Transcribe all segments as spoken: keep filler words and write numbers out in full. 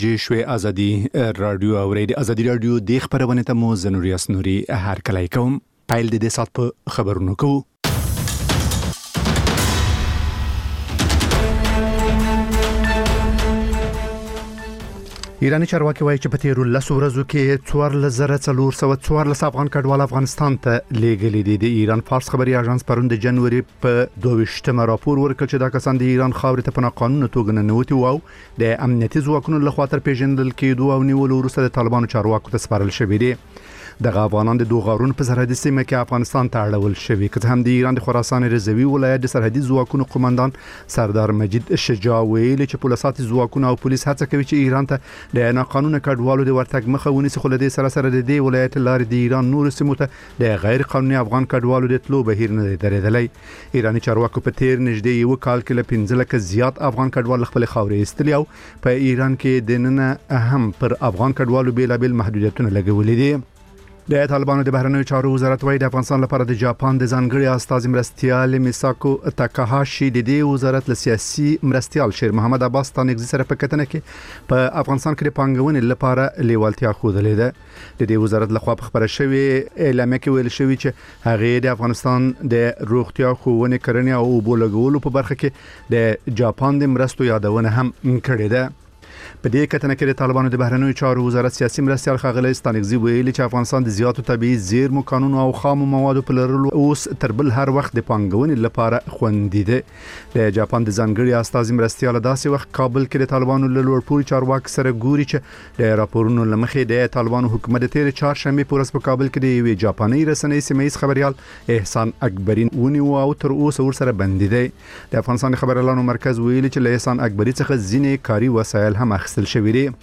جشوی ازادي رادیو اوریدي ازادي رادیو د خبرونه ته مو زنوري اسنوري هر کله کوم پایل د دې سات په خبرونو کو ایرانی چارواکي وایي چې په تیرو لسو ورځو کې څوارلس زره څلور سوه څوارلس افغان کډوال افغانستان ته لیږلي دي. د ایران فارس خبري اژانس پرون د جنوري په دوه راپور ورکړ چې دا کسان د ایران خاورې ته په ناقانونه توګه ننوتي وو د امنیتي ځواکونو لخوا تر پیژندل کېدو او نیولو وروسته د طالبانو چارواکو ته سپارل شوي دي. دغه افغانان د دوه غارون په سرحدي سیمه کې افغانستان ته اړول شوي که هم د ایران د خراسان رضوي ولایت د سرحدي ځواکونو قومندان سردار مجید شجاع ویلي چې پولیسات ځواکونه او پولیس هڅه کوي چې ایران ته د ناقانونه کډوالو د ورتګ مخه ونیسي، خو له دې سره سره د دې ولایت لارې د ایران نور سیمو ته د غیر قانوني افغان کډوالو د تلو بهیر نه دی درېدلی. ایرانی چارواکو په تیر نږدې یو کال کې له پنځه لکه زیات افغان کډوال خپل خاورې ایستلي او په ایران کې د نن هم پر افغان کډوالو بیلابل محدودیتونه لګولي دي. د طالبانو د بهرنیو چارو وزارت وايي د افغانستان لپاره د جاپان د ځانګړي استازي مرستيال میساکو تاکاهاشي د دې وزارت له سیاسي مرستيال شیر محمد عباس تانګزي سره په کتنه کې په افغانستان کې د پانګونې لپاره لیوالتیا ښودلې ده. د دې وزارت لخوا په خبره شوی اعلامیه کې ویل شوی چې هغه د افغانستان د روغتیا ښوونې کرنې او اوبو لګولو په برخه کې د جاپان د مرستو یادونه هم کړې ده. په دې کتنه کې د طالبانو د بهرنیو چارو وزارت سیاسي مرستيال ښاغلی ستانکزي ویلي چې افغانستان د زیاتو طبيعي زیرمو قانون او خام موادو په لرلو اوس تر بل هر وخت د پانګونې لپاره خوندي دي. د جاپان د ځانګړي استازي مرستيال داسې وخت کابل کې د طالبانو له لوړپوړي چارواکي سره ګوري چې د راپورونو لمخې د طالبانو حکومت د تیر چهارشنبه په ورځ په کابل کې د یوې جاپاني رسنۍ سیمایي خبريال احسان اکبری ونیو او تر اوسه ورسره بندي دي. د افغانستان خبريالانو مرکز ویلي چې له احسان اکبری څخه ځینې کاري وسایل هم اخیستل شوي دي.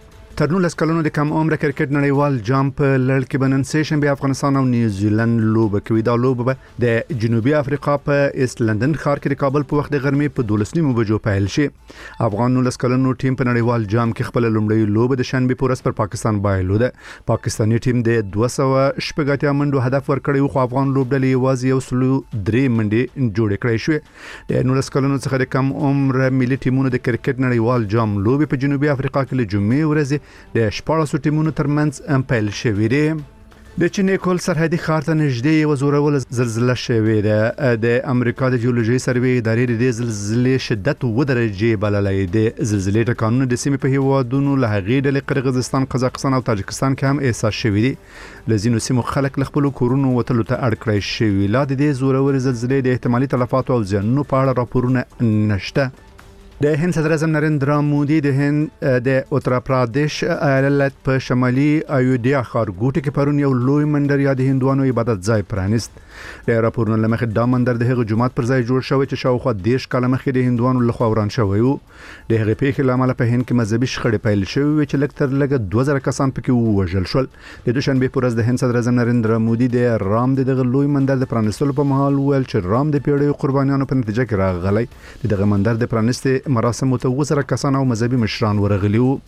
تر نولس کلونو د کم عمر کرکټ نړیوال جام په لړ کې بنن سیشن به افغانستان او نیوزیلند لوبه کوي. دا لوبه د جنوبي افریقا په ایست لندن ښار کې د کابل په وخت د غرمې په دولس نیمو بجو پیل شي. افغان نولس کلونو ټیم په نړیوال جام کې خپل لومړی لوبه د شنبه په ورځ پر پاکستان بایلوده. پاکستاني ټیم د دوه سوه شپږ اتیا منډو هدف ورکړی، خو افغان لوبډلې یوازې یو سلو درې منډې جوړې کړې شوې. د نولس کلونو څخه د کم عمر ملي ټیمونو د کرکټ نړیوال جام لوبه په جنوبي افریقا کې له جمعې ورځې د شپاړسو ټیمونو ترمنځ امپیل شوې دي. د چین کول سرحدي ښار ته نږدې یو زورول زلزلہ شوې ده. د امریکا د جیولوژي سروې ادارې د زلزلې شدت و درجه بللې ده. زلزلې ټکانونه د سیمې په هیوادونو له هغې ډلې قرغیزستان، قزاقستان او تاجکستان کې هم احساس شوې دي. لزینو سیمو خلک له خپل کورونو وتلو ته اړ کړی شوي. لا د دې زورور زلزلې د احتمالي تلفاتو او زیانونو په اړه راپورونه نشته. د هند صدر اعظم نریندرا مودي د هند د اتر پردیش ایالت په شمالي ایودھیا ښارګوټي کې پرون یو لوی منډر یا د هندوانو عبادت ځای پرانیست. د راپورونو لمخې دا منډر د هغه جماعت پر ځای جوړ شوی چې شاوخوا دیش کاله مخکې د هندوانو لخوا وران شوی وو. د هغې پیښې له امله په هند کې مذهبي شخړې پیل شوې چې لږ تر لږه دوه زره کسان پکې ووژل شول. د دوشنبه په ورځ د هند صدر اعظم نریندرا مودي د رام د دغه لوی منډر د پرانیستلو په مهال ویل چې رام د پیړیو قربانیانو په نتیجه کې راغلی. دغه منډر د پرانیستي مراسم متوزره کسان او مذهبي مشران ورغلي وو.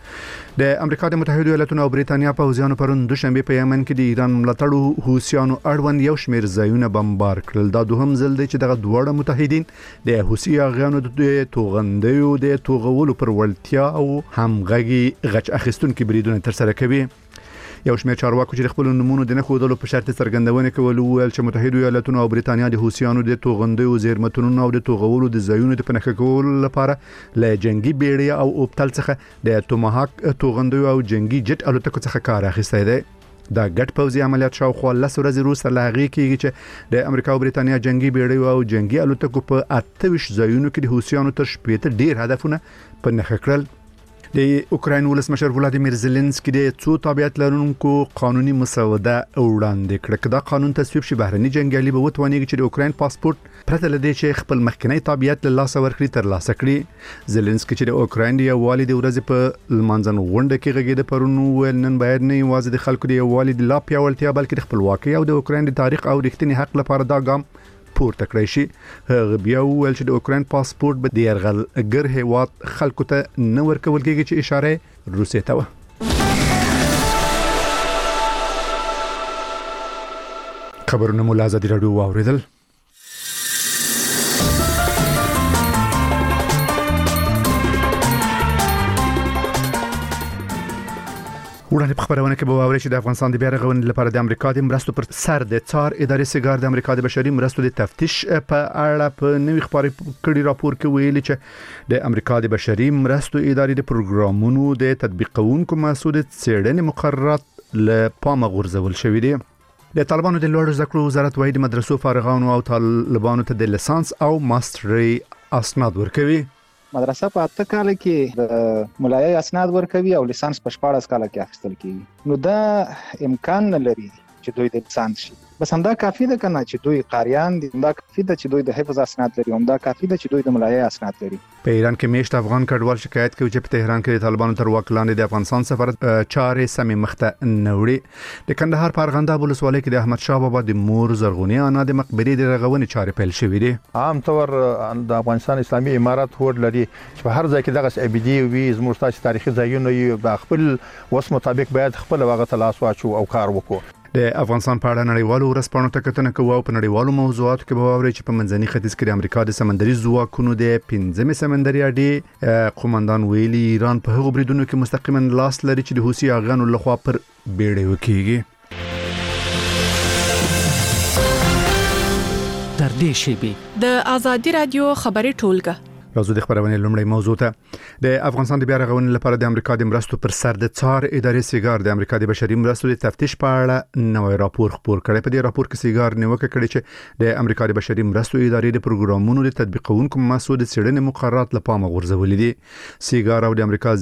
د امریکا د متحده ایالاتونو او بریتانیا پوځیانو پرون دوشنبه په یمن کې د ایران ملاتړو حوثیانو اړوند یو شمېر ځایونه بمبار کړل. دا دوهم ځل دی چې دغه دواړه متحدین د حوثي اغیانو د توغندیو د توغولو پر وړتیا او همغږي غچ اخیستونکو بریدونه ترسره کوي. یو شمېر چارواکو چې خپل نمونه د نه خودلو په شرط څرګندونه کول ویل چې متحده ایالاتونو او بریتانیا د حوثیانو د توغندیو زیرمتونو او د توغولو د ځایونو د پنهخ کولو لپاره له جنگي بیړۍ او اوبتل څخه د توماهاک توغندیو او جنگي جټ الوتکو څخه کار اخیستی دی. دا ګډ پوځي عملیات شاوخوا لس ورځې وروسته له هغې کېږي چې د امریکا او بریتانیا جنگي بیړۍ او جنگي الوتکو په اته ویشت ځایونو کې د حوثیانو تر شپېته ډیر هدفونه پنهخ کړل. د اوکراین ولسمشر ولادیمیر زيلنسکي د څو تابعیت لرونکو قانوني مسوده وړاندې کړه. دا قانون تصویب شي بهرني جنگیالي به وتوانیږي چې د اوکراین پاسپورت پرته لدې چې خپل مخکنی تابعیت له لاسه ورکړي تر لاسه کړي. زيلنسکي چې د اوکراین دی والي د ورځې په لمانځن غونډه کې غږیده پرونو ویل نن باید نه یوازې د خلکو د والي د لا پیاوړتیا بلکې د خپلواکۍ او د اوکراین د تاریخ او رښتینی حق لپاره دا ګام پورته کړی شي. هغه بیا ویل چې د اوکراین پاسپورت به د یرغلګر هیواد خلکو ته نه ورکول کېږي چې اشاره روسیې ته و. خبرونه مو له ازادي راډیو واوریدل. وړاندې په خبرونه کې به واوري چې د افغانستان د بیا رغونې لپاره د امریکا د مرستو پر سر د څار ادارې سیګار د امریکا د بشري مرستو د تفتیش په اړه په نوي خبري کړي راپور کې ویلي چې د امریکا د بشري مرستو ادارې د پروګرامونو د تطبیقونکو مسؤل څېړنې مقررات له پامه غورځول شوې دي. د طالبانو د لوړ زده کړو وزارت وايي د مدرسو فارغانو او طالبانو ته د لیسانس او ماستري اسناد ورکوي. مدرسه په اته کال کې د ملایي اسناد ورکوي او لیسانس په شپاړس کال کې اخیستل کیږي. نو دا امکان نه لري چې دوی د لیسانس شي. بس همدا کافی ده کنه چې دوی قاریان دي، همدا کافی ده چې دوی د حفظ اسناد لري، همدا کافی ده چې دوی د ملایي اسناد لري. په ایران کې میشت افغان کډوال شکایت کوي چې په تهران کې د طالبانو تر واک لاندې د افغانستان سفارت چارې سمې مخته نه وړي. د کندهار په ارغنداب ولسوالۍ کې د احمد شاه بابا د مور زرغونې انا د مقبرې د رغونې چارې پیل شوې دي. عام طور د افغانستان اسلامي امارات هوډ لري چې په هر ځای کې دغه ابدي وي زموږ تاسو تاریخي ځایونه یو د خپل وس مطابق باید خپل وغه تلاش واچو او کار وکړو. د افغانستان په اړه نړیوالو ورځپاڼو ته کتنه کوو او په نړیوالو موضوعاتو کې به واوري چې په منځني ختیځ کې د امریکا د سمندري ځواکونو د پنځمې سمندري اډې قومندان ویلي ایران په هغو بریدونو کې مستقیما لاس لري چې د حوثي اغانو لخوا پر بیړۍ وکیږي. تر دې شیبې د ازادي رادیو خبري ټولګه راځو د خبرونه لومړی موضوع ته. د افغانستان د بیا رغونې لپاره د امریکا د مرستو پر سر د څار ادارې سیګار د امریکا د بشري مرستو د تفتیش په اړه نوې راپور خپور کړی. په دې راپور کې سیګار نیوکه کړې چې د امریکا د بشري مرستو ادارې د پروګرامونو د تطبیقونکو مسؤل څېړنې مقررات له پامه غورځولې دي. سیګار او د امریکا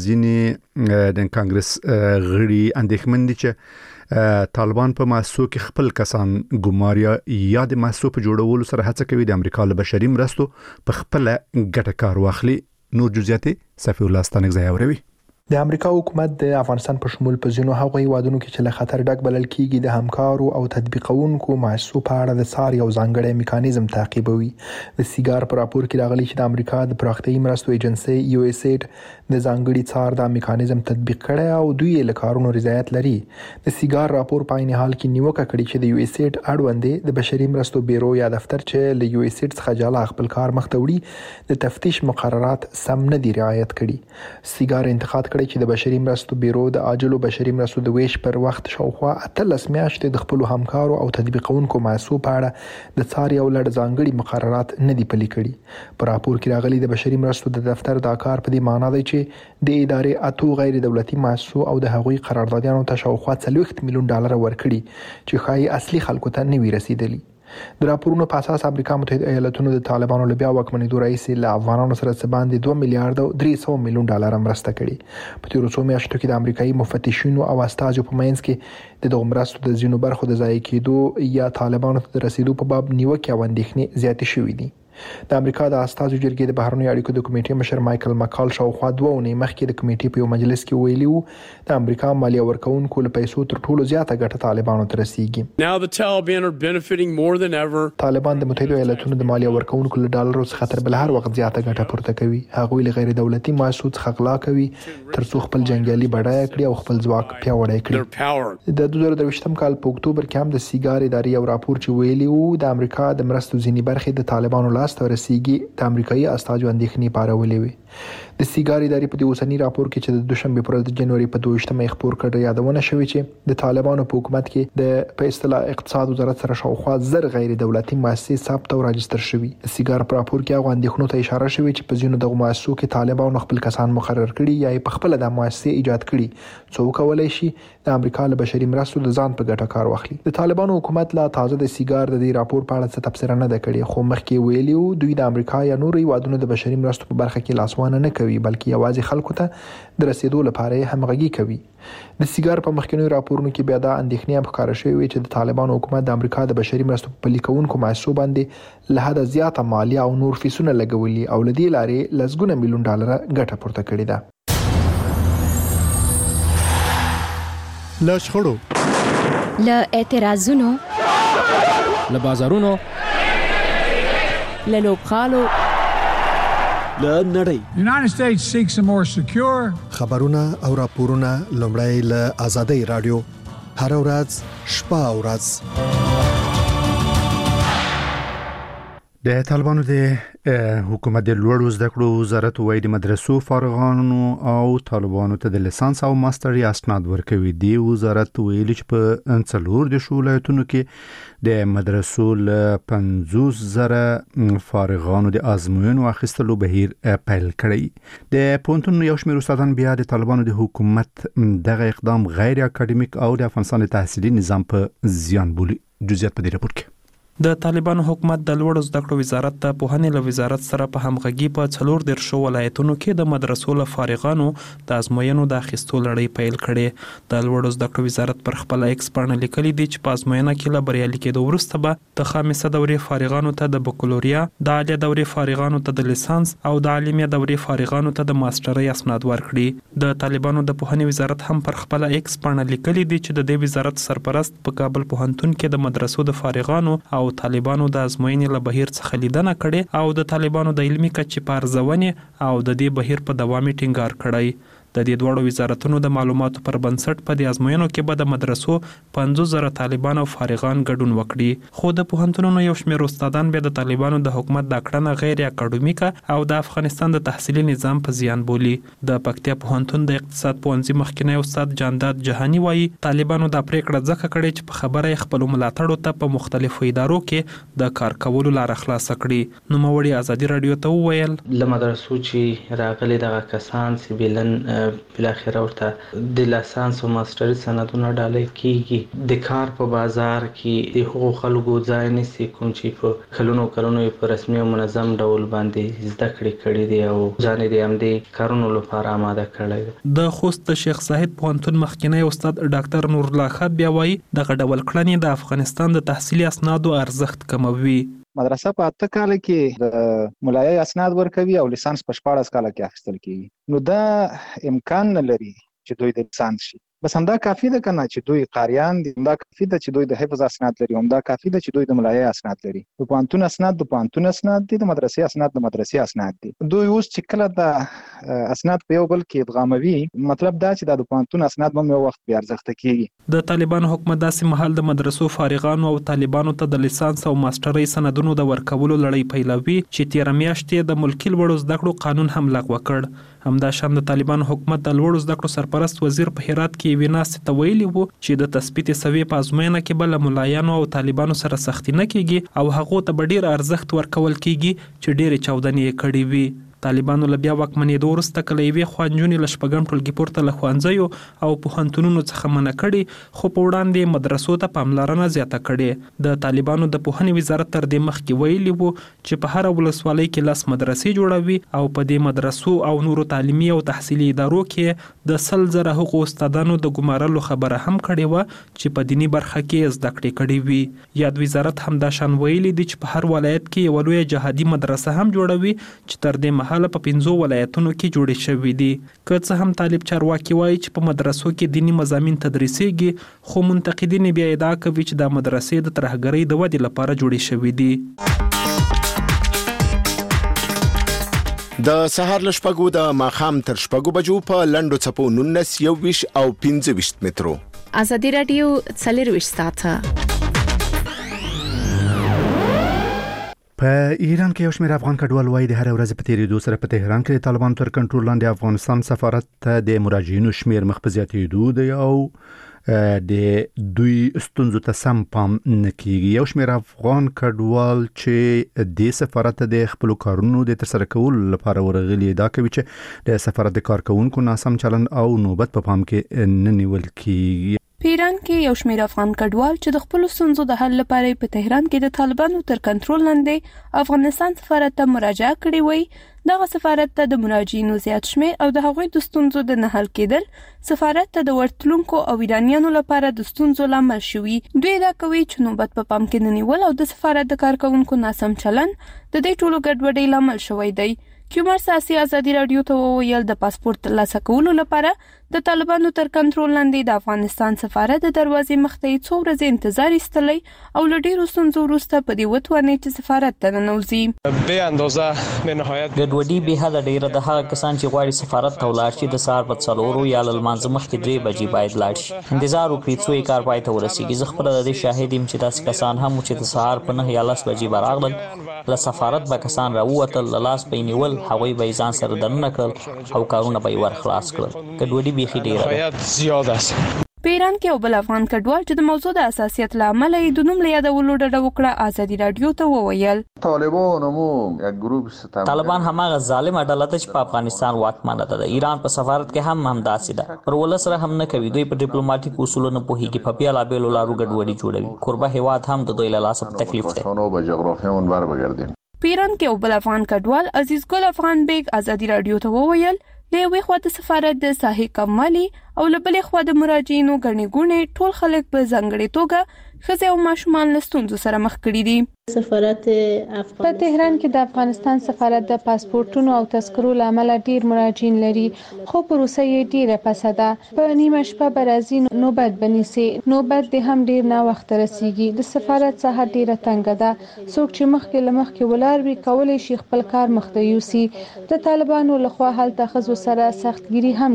ځینې د کانګرس غړي اندېښمن دي چې طالبان په محسو کې خپل کسان ګماریا یا د محسو په جوړولو سره هڅه کوي د امریکا له بشري مرستو په خپل ګټه کار واخلي. نور جزئیات صفی الله ستانک زیاوروي. د امریکا حکومت د افغانستان په شمول په ځینو هغو هیوادونو کې چې له خطر ډک بلل کیږي د همکارو او تطبیقونکو محسوب په اړه د څار یو ځانګړی میکانیزم تعقیبوي. د سیګار په راپور کې راغلي چې د امریکا د پراختیایي مرستو ایجنسی یو اس ایډ د ځانګړي څار د میکانیزم تطبیق کړي او دوی له کارونو رضایت لري. د سیګار راپور په عین حال کې نیوکه کړې چې د یو اس ایډ اړوند د بشري مرستو بیرو یا دفتر چې له یو اس ایډ څخه جلا خپل کار مخته وړي د تفتیش مقررات سم نه دي رعایت کړي. سیګار انتقاد چې د بشري مرستو بیرو د عاجلو بشري مرستو د ویش پر وخت شاوخوا اتلس میاشتې د خپل همکارو او تطبیقونکو محسوب په اړه د څار یو لړ ځانګړي مقررات نه دي پلي کړي. په راپور کې راغلي د بشري مرستو د دفتر دا کار په دې معنی دی چې د ادارې اتو غیر دولتي محسوب او د هغوی قراردادیانو ته شاوخوا څلوېښت میلیون ډالر ورکړي چې ښایي اصلي خلکو ته نه وي رسیدلي. د راپورونو په اساس امریکا متحده ایالاتونو د طالبانو له بیا واکمنېدو راهیسې له افغانانو سره څه باندې دوه میلیارډ او درې سوه میلیون ډالر مرسته کړې. په تیرو څو میاشتو کې د امریکایي مفتشینو او استازو په منځ کې د دغو مرستو د ځینو برخو د ضایع کېدو یا طالبانو ته د رسیدو په باب نیوکې او اندېښنې زیاتې شوې دي. د امریکا د استازو جرګې د بهرنیو اړیکو د کمیټې مشر مایکل مکال شاوخوا دوه اونۍ مخکې د کمیټې په یو مجلس کې ویلي وو د امریکا مالیه ورکوونکو له پیسو تر ټولو زیاته ګټه طالبانو ته رسیږي. طالبان د متحده ایالاتونو د مالیه ورکوونکو له ډالرو څخه تر بل هر وخت زیاته ګټه پورته کوي. هغوی له غیر دولتي محسوب څخه غلا کوي ترڅو خپل جنګیالي بډایه کړي او خپل ځواک پیاوړی کړي. د دوه زره درویشتم کال په اکتوبر کې هم د سیګار ادارې یو راپور چې ویلي وو د امریکا د مرستو ځینې برخې د طالبانو لاس ته ورسیږي د امریکایي استازو اندېښنې پارولې وي. د سیګار ادارې په دې اوسني راپور کې چې د دوشنبه پر ورځ د جنوري په دویشتمه خبر کړی یادونه شوې چې د طالبانو په حکومت کې د په اصطلاح اقتصاد وزارت سره شاوخوا زر غیر دولتي مؤسسې ثبت او راجستر شوي. د سیګار په راپور کې هغه اندېښنو ته اشاره شوې چې په ځینو دغه مؤسسو کې طالبانو خپل کسان مقرر کړي یا په خپل د مؤسسې ایجاد کړي څو کولای شي د امریکا له بشري مرستو د ځان په ګټه کار واخلي. د طالبانو حکومت لا تازه د سیګار د دې راپور په اړه څه تفسیر نه ده کړې، خو مخکې ویلي وو دوی د امریکا یا نورو هیوادونو د بشري مرستو په برخه کې لاسوانه نه کوي بلکې یوازې خلکو ته د رسیدو لپاره همغږي کوي. د سیګار په مخکینیو راپورونو کې بیا دا اندېښنې هم ښکاره شوې چې د طالبانو حکومت د امریکا د بشري مرستو په پلي کوونکو محسوب باندې له حده زیاته مالیه او نور فیسونه لګولي او له دې لارې لسګونه میلیون ډالر ګټه پورته کړې ده. له شخړو، له اعتراضونو، له بازارونو، له لوبغالو، له نړۍ. The United States seeks a more secure. خبرونه او راپورونه لومړی له آزادۍ رادیو هر ورځ شپه او ورځ. د طالبانو د حکومت د لوړو زده کړو وزارت وایي د مدرسو فارغانو او طالبانو ته د لیسانس او ماستري اسناد ورکوي. دی وزارت ویلي چې په څلور د ولایتونو کې د مدرسو له پنځوس زره فارغانو د ازموینو اخیستلو بهیر پیل کړی. د پونتون یو شمېر استادان بیا د طالبانو د حکومت دغه اقدام غیر اکاډمیک او د افغانستان تحصیلي نظام په زیان بولي. جزئیات په دې راپور کې. د طالبانو حکومت د لوړو زده کړو وزارت ته پوهنې له وزارت سره په همغږي په څلور دیرشو ولایتونو کې د مدرسو له فارغانو د ازموینو د اخیستو لړۍ پیل کړې. د لوړو زده کړو وزارت پر خپل ایکس باندې لیکلي دي چې په ازموینه کې له بریالي کېدو وروسته به د خامسه دورې فارغانو ته د بکالوریا، د عالیه دورې فارغانو ته د لیسانس او د عالمیه دورې فارغانو ته د ماسترۍ اسناد ورکړي. د طالبانو د پوهنې وزارت هم پر خپل ایکس باندې لیکلي دي چې د دې وزارت سرپرست په کابل پوهنتون کې د مدرسو د فارغانو او طالبانو د ازموینې له بهیر څخه لیدنه کړې او د طالبانو د علمي کچې په ارزونې او د دې بهیر په دوام ټینګار کړی. د دې دوړو وزارتونو د معلوماتو پر بنسټ په دې ازموینو کې به د مدرسو پنځوس زره طالبان او فارغان ګډون وکړي. خو د پوهنتونونو یو شمېر استادان بیا د طالبانو د حکومت د کړنه غیر اکاډمیکه او د افغانستان د تحصیلي نظام په زیان بولي. د پکتیا پوهنتون د اقتصاد پوهنځي مخکینی استاد جانداد جهانی وایي طالبانو د پریکړه ځکه کړې چې په خبره خپل ملاتړو ته په مختلفو ادارو کې د کار کولو لار خلاص کړي. نو موري ازادي رادیو ته وویل له مدرسو چې راغلي دغه کسان سیبلن بل اخر ورته د لیسانس او ماستري سندونه ډالۍ کیږي. د کار په بازار کې د حقوق خلکو ځای نسی کوم چې په کلونو کلونو په رسمي او منظم ډول باندې زده کړې کړې دي او ځان دې هم دې کارونو لپاره آماده کړی. د خوست د شیخ زاهد پوهنتون مخکینی استاد ډاکټر نور الله خان بیا وایي دغه ډول کړنې د افغانستان د تحصیلي اسنادو ارزښت کموي. مدرسه په اته کال کې د ملایي اسناد ورکوي او لیسانس په شپاړس کال کې اخیستل کیږي. نو دا امکان نه لري چې دوی د لیسانس شي. بس همدا کافی ده کنه چې دوی قاریان دي، همدا کافی ده چې دوی د حفظ اسناد لري، همدا کافی ده چې دوی د ملایي اسناد لري. د پوهنتون اسناد د پوهنتون اسناد دي، د مدرسې اسناد د مدرسې اسناد دي. دوی اوس چې کله د اسناد په یو بل کې ادغاموي، مطلب دا چې د پوهنتون اسناد هم یو وخت بیا ارزښت کیږي. د طالبانو حکومت داسې مهال د مدرسو فارغانو او طالبانو ته د لیسانس او ماسترۍ سندونو د ورکولو لړۍ پیلوي چې تیر میاشتې د ملکی لوړو زده کړو قانون هم لغوه کړ. همدا شان د طالبانو حکومت د لوړو زده کړو سرپرست وزیر په هرات کې ویناست ته ویلي وو چې د تثبیت سوي په ازموینه کې بل ملایانو او طالبانو سره سختي نه کیږي او هغه ته ډیر ارزښت ورکول کیږي چې ډیر چاودنې کړي وي. طالبانو له بیا واکمنېدو وروسته کله یوې خوا نجونې له شپږم ټولګي پورته له ښوونځیو او پوهنتونونو څخه منع کړي، خو په وړاندې مدرسو ته پاملرنه زیاته کړې. د طالبانو د پوهنې وزارت تر دې مخکې ویلي وو چې په هر ولسوالۍ کې لس مدرسې جوړوي او په دې مدرسو او نورو تعلیمي او تحصیلي ادارو کې د سل زره حقوقو استادانو د ګمارلو خبره هم کړې وه چې په دیني برخه کې زده کړې کړې وي. یاد وزارت هم دا شان ویلي دي چې په هر ولایت کې یوه لویه جهادي مدرسه هم جوړوي چې تر دې مهاله په پنځو ولایتونو کې جوړې شوې دي. که څه هم طالب چارواکي وایي چې په مدرسو کې دیني مضامین تدریسېږي، خو منتقدین بیا ادعا کوي چې دا مدرسې د ترهګرۍ د ودې لپاره جوړې شوې دي. د سهار له شپږو د ماښام تر شپږو بجو په لنډو څپو نولس، یوویشت او پنځه ویشت مترو. ازادي راډیو څلرویشت ساعته. په ایران کې یو شمېر افغان کډوال وایي د هر ورځ په تیریدو سره په تهران کې د طالبانو تر کنټرول لاندې افغانستان سفارت ته د مراجعینو شمېر مخ په زیاتېدو دی او د دوی ستونزو ته سم پام نه کیږي. یو شمېر افغان کډوال چې د سفارت ته د خپل کارونو د ترسره کولو لپاره ورغلي دا کوي چې د سفارت د کارکونکو ناسم چلند او نوبت په پام کې نه نیول کیږي. په ایران کې یو شمېر افغان کډوال چې د خپل ستونزو د حل لپاره په تهران کې د طالبانو تر کنټرول لاندې افغانستان سفارت ته مراجعه کړې وای، دغه سفارت ته د مراجعینو زیات شمېر او د هغوی د ستونزو د نه حل کېدل سفارت ته د ورتلونکو او ایرانیانو لپاره د ستونزو لامل شوي. دوی دا کوي چې نوبت په پام کې نه نیول او د سفارت د کارکونکو ناسم چلند د دې ټولو ګډوډۍ لامل شوی دی. کیومر ساسي ازادي رادیو ته وویل د پاسپورت ترلاسه کولو لپاره د طالبانو تر کنټرول لاندې د افغانستان سفارت د دروازې مخته څو ورځې انتظار ایستلی او له ډیرو ستونزو وروسته په دې وتوانې چې سفارت ته ننوځي. به اندازه به نهایت ګډوډي به حد ډیره د هغه کسان چې غواړي سفارت ته ولاړ شي د سهار په څلورو یا له لمانځه مخکې درې بجې باید لاړ شي. انتظار وکړي څو یې کار پای ته ورسیږي. زه خپله د دې شاهد یم چې داسې کسان هم چې د سهار په نهه یا لس بجې به راغلل، له سفارت به کسان راووتل، له لاس به یې نیول، هغوی به یې ځان سره دننه کړل او کارونه به یې ور خلاص کړل. ګډوډي بیخي ډیره ده. په ایران کې یو بل افغان کډوال چې د موضوع د اساسیت له امله یې د نوم له یادولو ډډه وکړه ازادي رادیو ته وویل طالبان مو یک ګروپ ستم طالبان هماغه ظالم ډله ده چې په افغانستان واکمنه ده. د ایران په سفارت کې هم همداسې ده. پر ولس سره هم نه کوي. دوی په ډیپلوماټیک اصولو نه پوهیږي. په بیلابېلو لارو ګډوډي جوړوي. کوربه هیواد هم د دوی له لاسه په تکلیف دی. په جغرافیاون بار بګردیم. په ایران کې یو بل افغان کډوال عزیز ګل افغان بیگ ازادي رادیو ته وویل له یوې خوا د سفارت د ساحې کموالی او له بلې خوا د مراجعینو ګڼې ګوڼې ټول خلک په ځانګړې توګه ښځې او ماشومان له ستونزو سره مخ کړي دي. سفارت افغان په تهران کې د افغانستان سفارت د پاسپورتونو او تذکرو له امله ډیر مراجعین لري، خو پروسه یې ډیره پسه ده. په نیمه شپه به راځي نوبت بنیسي، نوبت دې هم ډیر نه وخت رسیږي. د سفارت څخه ډیره تنګه ده. څوک چې مخکې له مخکې ولاړ وي کولی شي خپل کار مخته یوسي. د طالبانو لخوا هلته ښځو سره سختګیري هم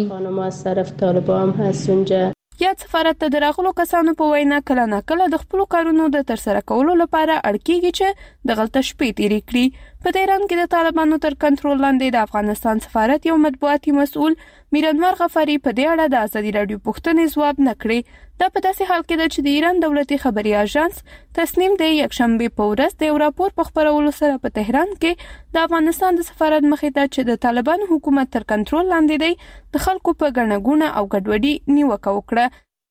کیږي. یاد سفارت ته د راغلو کسانو په وینا کله نه کله د خپلو کارونو د ترسره کولو لپاره اړ کیږي چې د غلطه شپې تیرې کړي. په تهران کې د طالبانو تر کنټرول لاندې د افغانستان سفارت یو مطبوعاتي مسؤل میرانوار غفاری په دې اړه د ازادي رادیو پوښتنې ځواب نه کړی. دا په داسې حال کې ده چې د ایران دولتي خبري اژانس تصنیم د یکشنبه په ورځ د یو راپور په خپرولو سره په تهران کې د افغانستان د سفارت مخې ته چې د طالبانو حکومت تر کنټرول لاندې دی د خلکو په ګڼه ګوڼه او ګډوډي نیوکه وکړه.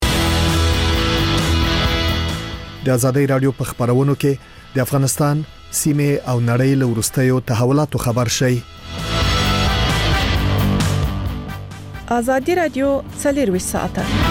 د ازادي رادیو په خبرونو کې د افغانستان سیمه او نړۍ له وروستیو تحولاتو خبر شي. ازادي رادیو څلور ساعته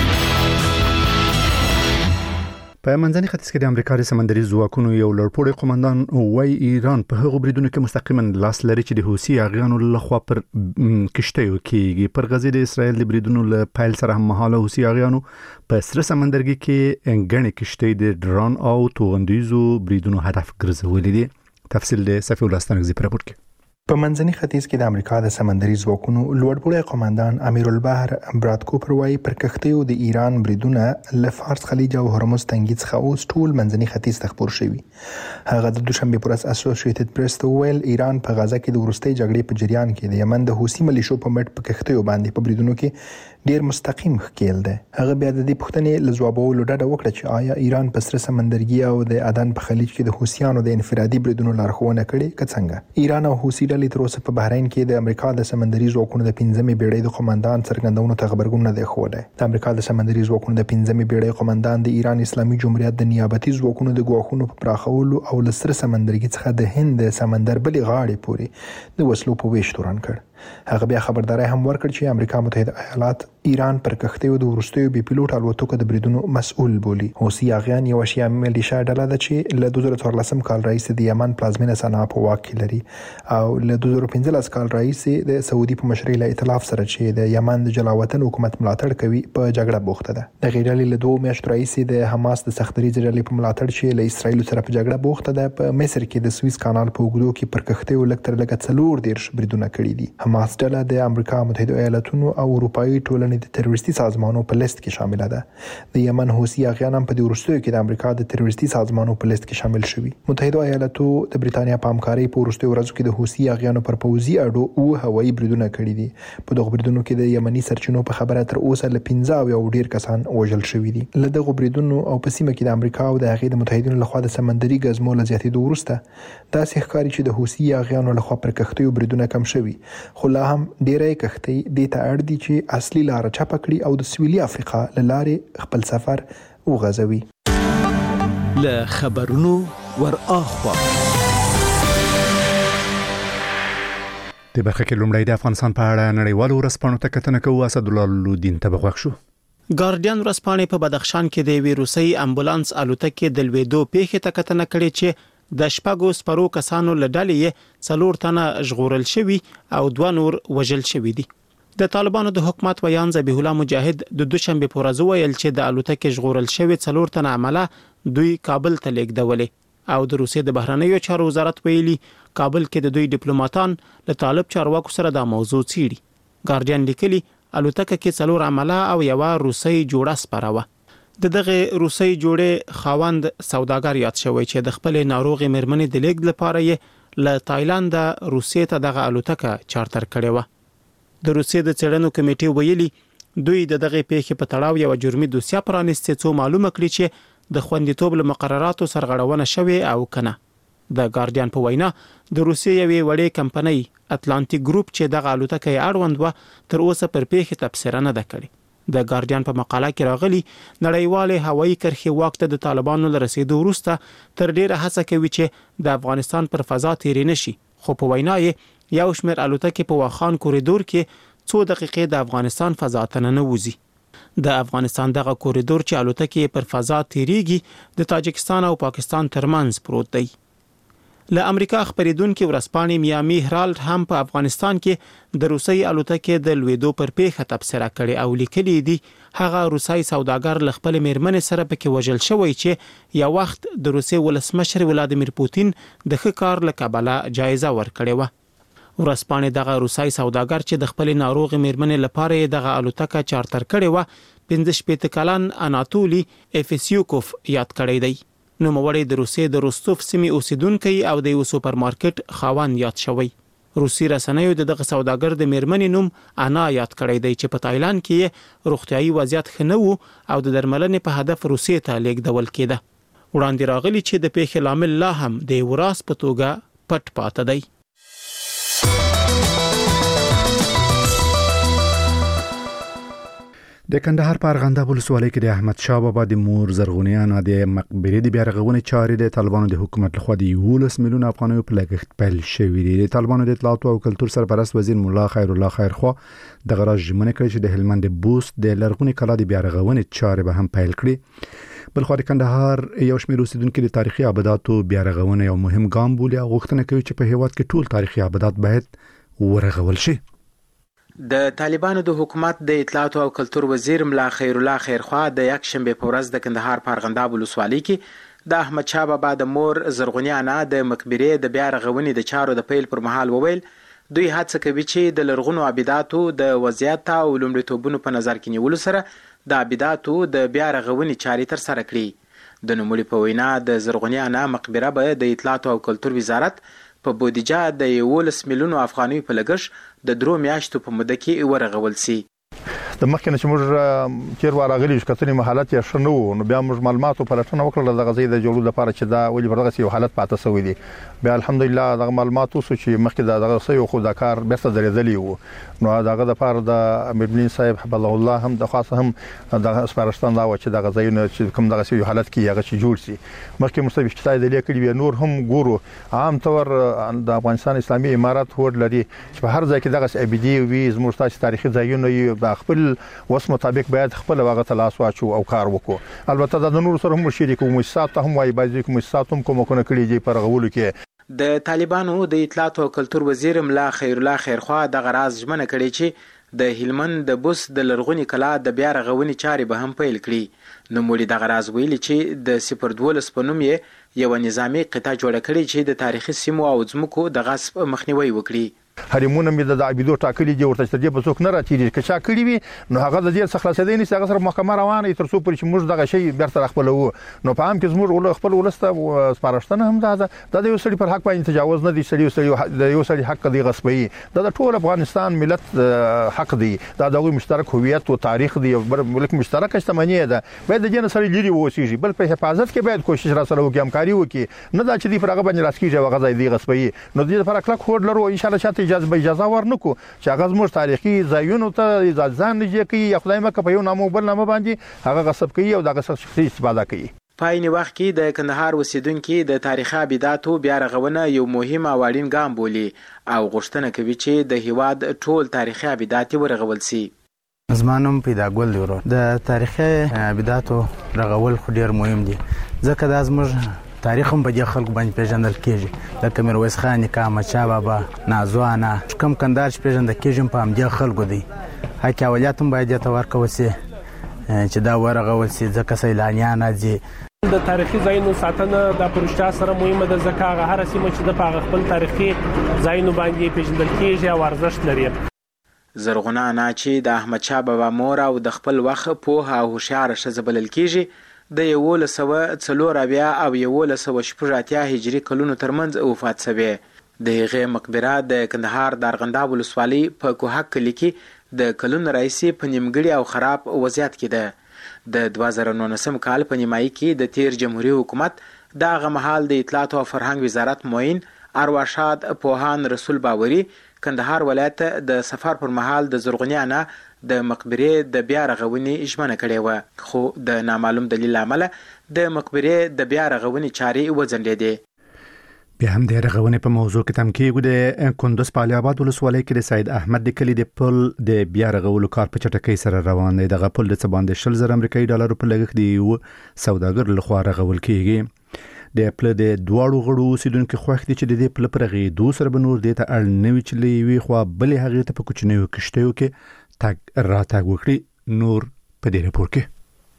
په منځني ختیځ کې د امریکا د سمندري ځواکونو یو لړپوړی قومندان وای ایران په هغو بریدونو کې مستقیما لاس لري چې د حوثي اغیانو لخوا پر کشتیو کېږي. پر غزې د اسرائیل د بریدونو له پیل سره هم مهاله حوثي اغیانو په سره سمندرګي کې انګڼې کشتۍ د ډرون او توغندیزو بریدونو هدف ګرځولې دي. تفصیل د صفی الله ستانکزی په راپور کې. په منځني ختیځ کې د امریکا د سمندري ځواکونو لوړپوړی قومندان امیر البحر براد کوپر وايي پر کښتیو د ایران بریدونه له فارس خلیج او هرمز تنګي څخه اوس ټول منځني ختیځ ته خپور شوي. هغه د دوشنبه پر ورځ اسوسییټډ پریس ته ویل ایران په غزه کې د وروستۍ جګړې په جریان کې د یمن د حوثي ملیشو په مټ په کښتیو باندې په بریدونو کې ډیر مستقیم ښکېل ده. هغه بیا د دې پوښتنې له ځوابولو ډډه وکړه چې آیا ایران په سره سمندرګي او د عدن په خلیج کې د حوثیانو د انفرادي بریدونو لارښوونه کړې که څنګه. ایران او حوثي ډلې تر اوسه په بحرین کې د امریکا د سمندري ځواکونو د پنځمې بیړۍ د قومندان څرګندونو ته خبرګون نه دی ښودلی. د امریکا د سمندري ځواکونو د پنځمې بیړۍ قومندان د ایران اسلامي جمهوریت د نیابتي ځواکونو د ګواښونو په پراخولو او له سره سمندرګي څخه د هند د سمندر بلې غاړې پورې د وسلو په ویش تورن کړ. هغه بیا خبرداري هم ورکړ چې امریکا متحده ایالات ایران پر کښتیو د وروستیو بي پيلوټ الوتکو د بریدونو مسؤل بولي. حوثي اغیان یو شیعه ملیشیا ډله ده چې له دوه زره څوارلسم کال راهیسې د یمن پلازمینه صنعا په واک کې لري او له دوه زره پنځلس کال راهیسې د سعودي په مشرۍ له ائتلاف سره چې د یمن د جلاوطن حکومت ملاتړ کوي په جګړه بوخته ده. د غیر ډلې له دوه میاشتو راهیسې د حماس د سختدریځ ډلې په ملاتړ چې له اسرایل سره په جګړه بوخته ده په مصر کې د سویس کانال په اوږدو کې پر کښتیو لږ تر لږه څلور دېرش بریدونه کړي دي. حماس ډله د امریکا متحده ایالاتونو او اروپאי ټولنې د تروریستي سازمانونو په لیست کې شامل ده. د یمن حوثي اغیان هم په دې وروستیو کې د امریکا د تروریستي سازمانونو په لیست کې شامل شوي. متحده ایالاتو د بریتانیا په همکارۍ په وروستیو ورځو کې د حوثي اغیانو پر پوځي اډو او هوایي بریدونه کړي دي. په دغه بریدونو کې د یمني سرچینو په خبره تر اوسه له پنځه او ډیر کسان وژل شوي دي. له دغه بریدونو او په سیمه کې د امریکا او د هغې د متحدینو لخوا د سمندري ګزمو له زیاتېدو وروسته داسې ښکاري چې د حوثي اغیانو لخوا پر کښتیو بریدونه کم شوي، خو لا هم ډیری کښتۍ دې ته اړ دي چې اصلي لاره چپه کړي او د سویلي افریقا له لارې خپل سفر وغځوي. له خبرونو ور اخوا د برخه کې لومړی د افغانستان په اړه نړیوالو ورځپاڼو ته کتنه کوو. اسدالله لودین ته بغوښ شو. ګارډین ورځپاڼې په بدخشان کې د ویروسي امبولانس الوتکې د لویدو پیښې ته کتنه کړې چې د شپږو سپرو کسانو له ډلې څلور تنه ژغورل شوي او دوه نور وژل شوي دي. د طالبانو د حکومت ویان ذبیح الله مجاهد د دوشنبه په ورځ ویل چې د الوتکې ژغورل شوی څلور تنه عمله دوی کابل ته لیږدولې او د روسیې د بهرنیو چارو وزارت ویلي کابل کې د دوی ډیپلوماټان له طالب چارواکو سره دا موضوع څیړي ګارډین لیکلي الوتکه کې څلور عمله او یو روسي جوړه سپاره و د دغه روسي جوړه خاوند سوداګر یاد شوی چې د خپل ناروغي مرمنې د لیږد لپاره یې له تایلند روسیې ته دغه الوتکه چارتر کړې و د روسیې د څېړنو کمیټې ویلي دوی د دغه پیښې په تړاو یو جرمي دوسیه پرانیستې څو معلومه کړي چې د خوندیتوب له مقرراتو سرغړونه شوې او کنه د ګارډین په وینا د روسیې یوې وړې کمپنۍ اتلانټیک ګروپ چې دغه الوتکه یې اړوند و تر اوسه پر پیښې تبصره نه ده کړې د ګارډین په مقاله کې راغلي نړیوال هوایي کرښې واک ته د طالبانو له رسیدو وروسته تر ډیره هڅه کوي چې د افغانستان پر فضا تیرې نشي خو په وینا یې یو شمېر الوتکې په واخان کوریدور کې څو دقیقې د افغانستان فضا ته ننوځي د افغانستان دغه کوریدور چې الوتکې پر فضا تیریږي د تاجکستان او پاکستان ترمنځ پروت دی له امریکا خبرېدونکو ورسپانې میامي هرالد هم په افغانستان کې د روسي الوتکې د لویدو پر پیښه تبصره کړې او لیکلي دي هغه روسي سوداګر ل خپل میرمنې سره پکې وژل شوی چې یو وخت د روسي ولسمشر ولادیمیر پوتین د ښه کار له کبله جایزه ورکړې و ورسپانې دغه روسي سوداګر چې د خپل ناروغ میرمنې لپاره دغه الوتکه چارتر کړې و پنځه شپږ کلن اناتولی افیسیوکوف یاد کړی دی نو موړی د روسیې د روستوف سیمې اوسیدونکو او د یو سوپر مارکیټ خاوند یاد شوی روسي رسنیو دغه سوداګر د میرمنې نوم انا یاد کړی دی چې په تایلند کې روغتيایي وضعیت ښه نه و او د درملنې په هدف روسیې ته لیږدول کېده وړاندې راغلی چې د پیښې لامل لا هم د وراث په توګه پټ پاتې دی د کندهار په ارغنده ولسوالۍ کې د احمد شاه بابا د مور زرغونیانو د مقبرې د بیا رغونې چارې د طالبانو د حکومت لخوا د یولس میلیون افغانیو په لګښت پیل شوې دي د طالبانو د اطلاعات او کلتور سرپرست وزیر مولا خیر الله خیرخوا د غراژ ژمنه کړې چې د هلمند بوست د لرغونې کلا د بیا رغونې چارې به هم پیل کړي بلخو د کندهار یو شمېر اوسیدونکو د تاریخي ابداتو بیا رغونه یو مهم ګام بولي او غوښتنه کوي چې په هیواد کې ټول تاریخي ابدات باید ورغول شي د طالبانو د حکومت د اطلاعات او کلتور وزیر ملا خیر الله خیرخوا د یک شنبه په ورځ د کندهار په ارغنده ولسوالۍ کې د احمد شاه بابا د مور زرغونیانه د مقبرې د بیا رغونې د چارو د پیل پر مهال وویل دوی هڅه کوي چې د لرغونو ابداتو د وضعیت او لومړیتوبونو په نظر کې نیولو سره د ابداتو د بیا رغونې چارې تر سره کړي د نوموړي په وینا د زرغونیانه مقبره به د اطلاعات او کلتور وزارت په بودیجه د یولس میلیونو افغانیو په لګښت د درو میاشتو په موده کې ورغول سي د مخکنه چې موږ چیر ورغلی چې کتنې حالت یې شنو نو بیا موږ معلوماتو په لټونه وکړه د غزې د جوړولو لپاره چې دا ولې برغه یو حالت پاتې شوی دی بیا الحمدلله د معلوماتو چې مخکې د غزې یو خو د کار بیرته درېدلی وو نو دغه د لپاره د امیر صاحب حفظ الله هم د خاصه هم د سپارښتنه دا و چې د غزې نه چې کوم دغه یو حالت کې هغه چې جوړ شي مخکې مستوي چې د لیکلي نور هم ګورو عام طور د افغانستان اسلامي امارات هوډ لري چې په هر ځای کې دغه ابدي وي زموږ تاریخي ځایونه یې خپل وس مطابق باید خپل واغه تلاش واچو او کار وکړو البته د نور سره هم شریکو مؤسسات هم وای بازي مؤسسات هم کوم کنه کړی دي پر غولو کې د طالبانو د اطلاعات او کلتور وزیر ملا خیر الله خیرخوا د غراز ژمنه کړې چې د هلمند د بوس د لرغونی کلا د بیا رغونې چارې به هم پیل کړي نو مولي د غراز ویلي چې د صفر دولس په نوم یې یو نظامی قطعه جوړه کړې چې د تاریخي سیمو او ځمکو د غصب مخنیوي وکړي هریمونه مې د عبیدو ټاکلي دي ورته چې په څوک نه راټیږي که چا کړی وي نو هغه د دې څخه خلاصېدای نشي هغه سره محکمه روانه تر څو پر چې موږ دغه شی بیرته خپلو نو په عام کې زموږ خپل ولسته سپارښتنه هم ده دا د یو سړي پر حق باندې تجاوز نه دی سړي سړي د یو سړي حق دی غصبي دا د ټول افغانستان ملت حق دی دا د مشترک هویت او تاریخ دی ملک مشترک شتمنۍ ده باید د جن سړي لري ووسیږي بل په حفاظت کې باید کوشش را سره وکړي همکاري وکړي نه دا چې دی فرغه باندې راسکیږي هغه ځای دی غصبي نو د دې لپاره کلک هوډ لرو ان شاء الله چې اجازه به اجازه نکو چې هغه زموږ تاریخي ځایونو ته ځان نږدې کوي یا خدای مکه په یو نامو بل نامه باندې هغه غصب کوي او دغه شخصي استفاده کوي په عین وخت کې د کندهار اوسیدونکو د تاریخي ابداتو بیا رغونه یو مهم او اړین ګام بولي او غوښتنه کوي چې د هیواد ټول تاریخي ابدات ورغول شي زمانم پیدا ګول دی ورو د تاریخي ابداتو رغول خو ډیر مهم دي ځکه دا زموږ تاریخ هم په دې خلکو باندې پیژندل کېږي لکه میرویس خان نیکه احمد شاه بابا نازو انا کوم کندهار چې پیژندل کېږي په همدې خلکو دی حق اولیت هم باید ته ورکول شي چې دا ورغول شي ځکه سیلانیان راځي. د تاریخي ځایونو ساتنه د پروژه سره مهمه ده ځکه هغه هر سیمه چې د پاغ خپل تاریخي ځایونو باندې پیژندل کیږي او ارزښت لري. زرغونه انا چې د احمد شاه بابا مور او د خپل وخت په او هوښیار ښځه بلل کیږي د یولس سوه څلور اویا او یولس سوه شپږ اتیا هجري کلونو ترمنځ وفات شوه. د هغې مقبره د کندهار د ارغنداب ولسوالۍ په کوهک کلي کې د کلونو راهیسې په نیمګړي او خراب وضعیت کې ده. د دوه زره نولسم کال په نیمایي کې د تیر جمهوریت حکومت د هغه مهال د اطلاعات او فرهنګ وزارت معین ارواښاد پوهان رسول باوري کندهار ولایت د سفر پر مهال د زرغونې انا د مقبرې د بیا رغونې ژمنه کړې وه، خو د نامعلوم دلیل له امله د مقبرې د بیا رغونې چارې وځنډېدې. بیا هم د رغونې په موضوع کې تم کېږو. د کندوز په علي آباد ولسوالۍ کې د سید احمد د کلي د پل د بیا رغولو کار په چټکۍ سره روان دی. دغه پل د څه باندې شل زره امریکایي ډالرو په لګښت د یو سوداګر لخوا رغول کېږي. د پل د دواړو غړو اوسیدونکو خوښ دي چې د دې پل پر رغېدو سره به نور دې ته اړ نه وي چې له یوې خوا بلې هغې ته په کوچنیو کښتیو کې تګ راتګ وکړي. نور په دې راپور کې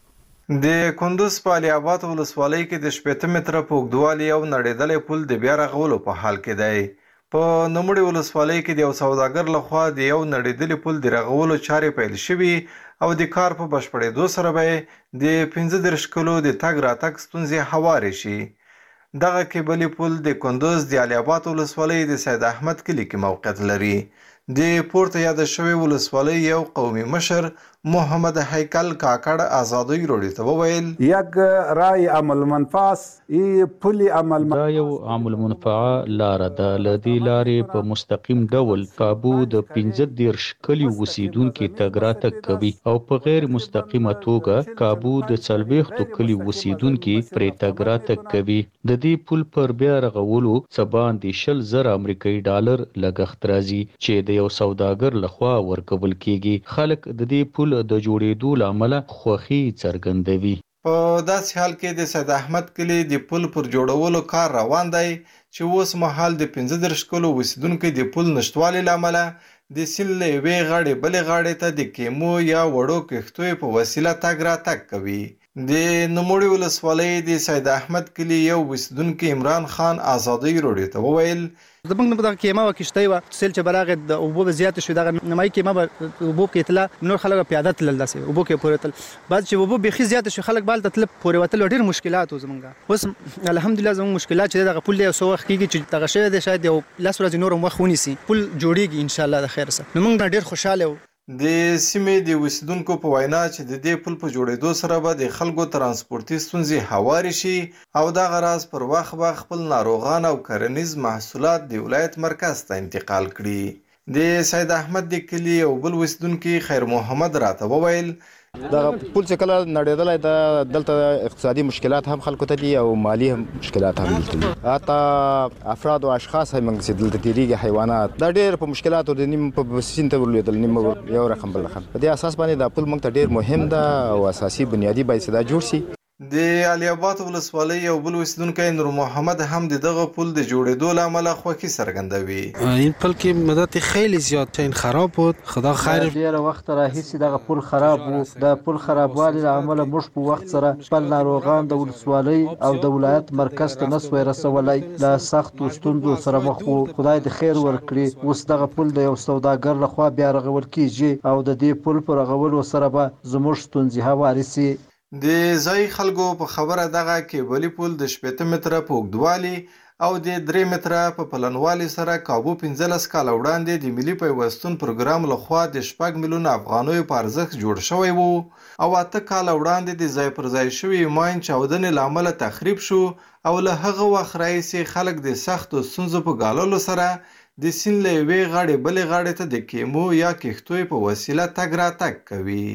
د کندوز په علي آباد ولسوالۍ کې د شپږ متره په اوږدوالي یو نړېدلی پل د بیا رغولو په حال کې دی. په نوموړې ولسوالۍ کې د یو سوداګر لخوا د یو نړېدلي پل د رغولو چارې پیل شوي او د کار په بشپړېدو سره به د پنځه دېرش کلو د تګ راتګ ستونزې هوارې شي. دغه کیبلي پل د کندوز د علي آباد ولسوالۍ د سید احمد کلي کې موقعیت لري. د پورته یاد شوی ولسوالۍ یو قومي مشر محمد هیکل کاکړ آزادی روډي ته وویل یک رای عمل منفاس ای پلی عمل دا یو عمل منفعه لار ده. لدی لارې په مستقیم ډول کابو د پنځه دېرش کلیو اوسیدونکو تګ راتګ کوي او په غیر مستقیمه توګه کابو د څلوېښتو کلیو اوسیدونکو پرې تګ راتګ کوي. د دې پل پر بیا رغولو څه باندې شل زره امریکایي ډالر لګښت راځي چې د یو سوداګر لخوا ورکول کیږي. خلک د دې پل د جوړېدو له امله خوښي څرګندوي. په داسې حال کې د سید احمد کلي د پل پر جوړولو کار روان دی چې اوس مهال د پنځه دېرش کلو اوسیدونکو د پل نشتوالي له امله د سیند له یوې غاړې بلې غاړې ته د کیمو یا وړو کښتیو په وسیله تګ راتګ کوي. د نوموړې ولسوالۍ د سید احمد کلي یو اوسیدونکي عمران خان آزادی روډي ته وویل زمونږ نه دغه کیمه و کښتۍ وه سیل چې به راغې د اوبو به زیاتې شوې دغه نیمایي کیمه به اوبو کې تله نور خلک پیاده تلل داسې اوبو کې پورې تلل. بعد چې اوبو بیخي زیاتې شوې خلک به هلته تلل پورې وتل ډېر مشکلات و زمونږ. اوس الحمدلله زمونږ مشکلات چې دغه پل دی یو څه وخت کېږي چې دغه شوی دی شاید یو لس ورځې نور هم وخت ونیسي پل جوړېږي انشاءالله د خیر سره. نو موږ ډېر خوشحاله یو. د سیمې د اوسیدونکو په وینا چې د دې پل په جوړېدو سره به د خلکو ترانسپورتي ستونزې هوارې شي او دغه راز پر وخت به خپل ناروغان او کرنیز محصولات د ولایت مرکز ته انتقال کړي. د سید احمد د کلي یو بل اوسیدونکي خیر محمد راته وویل دغه پل چې کله نړېدلی دا دلته اقتصادي مشکلات هم خلکو ته دي او مالی هم مشکلات هم دلته دي. حتی افراد او اشخاص هم چې دلته تیریږي حیوانات دا ډېر په مشکلاتو د نیم په سیند ته ورلوېدل نیم یو رقم بل رقم. په دې اساس باندې دا پل موږ ته ډېر مهم ده او اساسي بنیادي باید چې دا جوړ شي. د علي آباد ولسوالۍ یو بل اوسیدونکی نور محمد هم د دغه پل د جوړېدو له امله خوښي څرګندوي. این پل که مدت خیلی زیاد این خراب بود خدا خیر. ډېره وخت راهیسې دغه پل خراب و. د پل خرابوالي له امله موږ په وخت سره خپل ناروغان د ولسوالۍ او د ولایت مرکز ته نسوای رسولی. له سختو ستونزو سره مخ وو. خدای د خیر ورکړي. اوس دغه پل د یو سوداګر لخوا بیا رغول کیږي او د دې پل په رغولو سره به زموږ ستونزې هوارې سي. د ځای خلکو په خبره دغه کیبلي پل د شپېته متره په اوږدوالي او د درې متره په پلنوالي سره کابو پنځلس کاله وړاندې د ملي پیوستون پروګرام لخوا د شپږ میلیونه افغانیو په ارزښت جوړ شوی و او اته کاله وړاندې د ځای پر ځای شوي ماین چاودنې له امله تخریب شو او له هغه وخت راهیسې خلک د سختو ستونزو په ګاللو سره د سیند له یوې غاړې بلې غاړې ته د کیمو یا کښتیو په وسیله تګ راتګ کوي.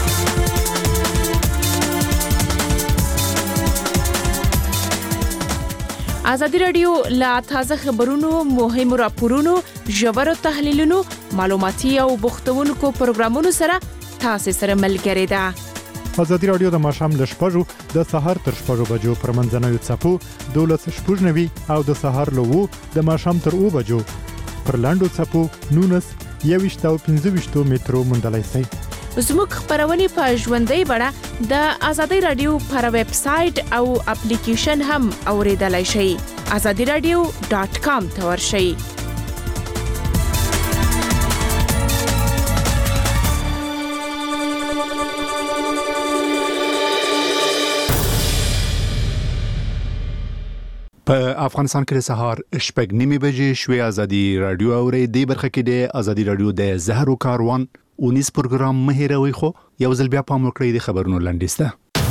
ازادي راډیو لا تازه خبرونو مهمو راپورونو ژورو تحلیلونو معلوماتي او بوختونکو پروګرامونو سره تاسو سره ملګری ده. ازادي راډیو د ماښام له شپږو د سهار تر شپږو بجو پر منځنوي څپو دولس شپږ نوي او د سهار له اوو د ماښام تر اوو بجو پر لاندو څپو نونس یويشت او پنځه ویشت مترو موندلای شئ. زموږ خبرونه په ژوندۍ بڼه د آزادۍ رادیو پر ویب سټ او اپلیکیشن هم اوریدلای شئ. آزادۍ رادیو ډاټ کام ته ورشئ. په افغانستان کې د سهار شپږ نیمې بجې شوې. آزادي رادیو اوري د برخه کې د آزادي رادیو د زهرو کاروان اونیس پروګرام مهیروي خو یو ځل بیا پام وکړئ د خبرونو لنډیسته.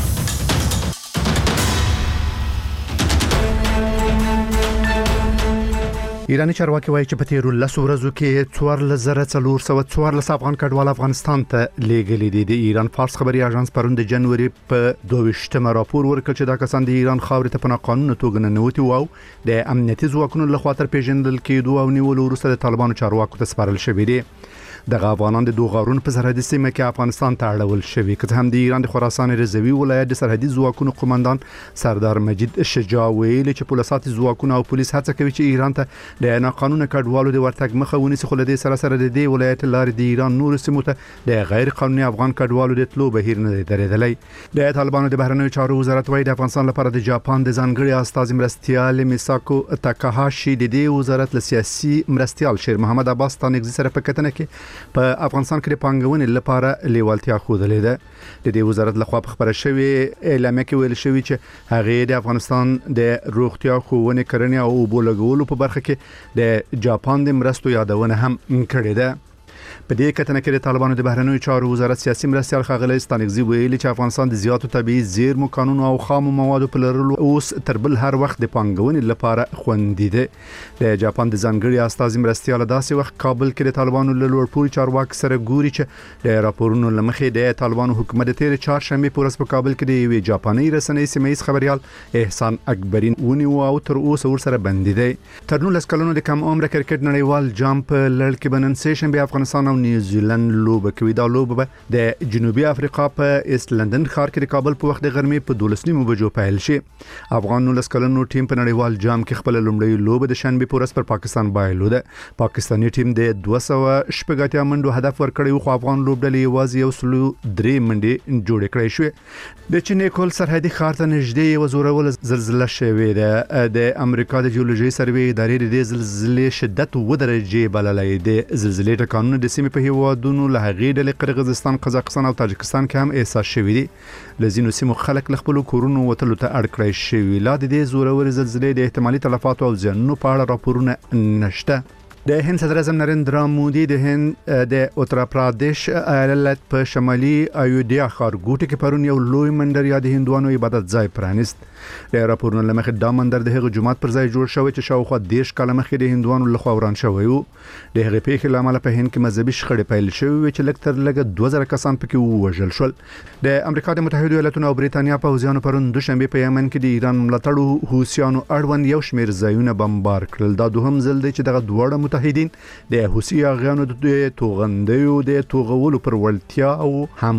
ایرانی چارواکي وایي چې په تیرو لسو ورځو کې څوارلس زره څلور سوه څوارلس افغان کډوال افغانستان ته لیږلي دي. د ایران فارس خبري اژانس پرون د جنوري په دوه ویشتمه راپور ورکړ چې دا کسان د ایران خاورې ته په ناقانونه توګه ننوتي وو د امنیتي ځواکونو لخوا تر پیژندل کېدو او نیولو وروسته د طالبانو چارواکو ته سپارل شوي دي. دغه افغانان د دوه غارونو په سرحدي سیمه کې افغانستان ته اړول شوي. که هم د ایران د خراسان رضوي ولایت د سرحدي ځواکونو قومندان سردار مجید شجاع ویلي چې پولیسات ځواکونه او پولیس هڅه کوي چې ایران ته د ناقانونه کډوالو د ورتګ مخه ونیسي. خو له دې سره سره د دې ولایت لارې د ایران نور سیمو ته د غیر قانوني افغان کډوالو د تلو بهیر نه دی درېدلی. د طالبانو د بهرنیو چارو وزارت وایي د افغانستان لپاره د جاپان د ځانګړي استازي مرستیال میساکو تاکاهاشي د دې وزارت له سیاسي مرستیال شیر محمد عباس تانګزي سره په کتنه کې په افغانستان کې پانګونې لپاره لیوالتیا ښودلې ده. د دې وزارت لخوا په خبره شوې اعلامیه کې ویل شوی چې هغه د افغانستان د روغتیا ښوونې کرنې او اوبو لګولو په برخه کې د جاپان د مرستو یادونه هم کړې ده. په دې کتنه کې د طالبانو د بهرنیو چارو وزارت سیاسي مرستیال ښاغلی ستانکزي ویلي چې افغانستان د زیاتو طبيعي زیرمو قانونو او خامو موادو په لرلو اوس تر بل هر وخت د پانګونې لپاره خوندي دی. د جاپان د ځانګړي استازي مرستیال داسې وخت کابل کې د طالبانو له لوړپوړي چارواکي سره ګوري چې د راپورونو لمخې د طالبانو حکومت د تیر چهارشنبه په ورځ په کابل کې د یوې جاپاني رسنۍ سیمه‌ایز خبريال احسان اکبرین ونیو او تر اوسه ورسره بندي دی. تر نولس کلونو د کم عمر کرکټ نړیوال جام په لړ کې بنن سیشن به افغانستان او نیوزیلند لوبه کوي. دا لوبه د جنوبي افریقا په ایست لندن ښار کې د کابل په وخت د غرمې په دولس نیمو بجو پیل شي. افغان نولس کلنو ټیم په نړیوال جام کې خپل لومړی لوبه د شنبه په ورځ پر پاکستان بایلو ده. پاکستاني ټیم د دوه سوه شپږ اتیا منډو هدف ورکړی خو افغان لوبډلې یوازې یو سلو درې منډې جوړې کړې شوې. د چین کول سرحدي ښار ته نږدې یو زورول زلزلہ شوې ده. د امریکا د جیولوژي سروې ادارې د زلزلې شدت و درجه بللې ده. زلزلې ټکانونه د سیمې په هیوادونو له هغې ډلې قرغیزستان، قزاقستان او تاجکستان کې هم احساس شوي دي. لزینو سیمو خلک له خپل کورونو وتلو ته اړ کړی شوي. لا د دې زورورې زلزلې د احتمالي تلفاتو او زیانونو په اړه راپورونه نشته. د هند صدر اعظم نریندرا مودي د هند د اتر پردیش ایالت په شمالي ایودھیا ښارګوټي کې پرون یو لوی منډر یا د هندوانو عبادت ځای پرانیست. د راپورونو لمخې دا منډر د هغه جمعات پر ځای جوړ شوی چې شاوخوا دیش کاله مخکې د هندوانو لخوا وران شوی وو. د هغې پیښې له امله په هند کې مذهبي شخړې پیل شوې چې لږ تر لږه دوه زره کسان پکې ووژل شول. د امریکا د متحده ایالاتونو او بریتانیا پوځیانو پرون دوشنبه په یمن کې د ایران ملاتړو حوثیانو اړوند یو شمېر ځایونه بمبار کړل. دا دوهم ځل دی چې دغه دواړه متحدین د حوثي اغیانو د توغندیو د توغولو پر ولتیا او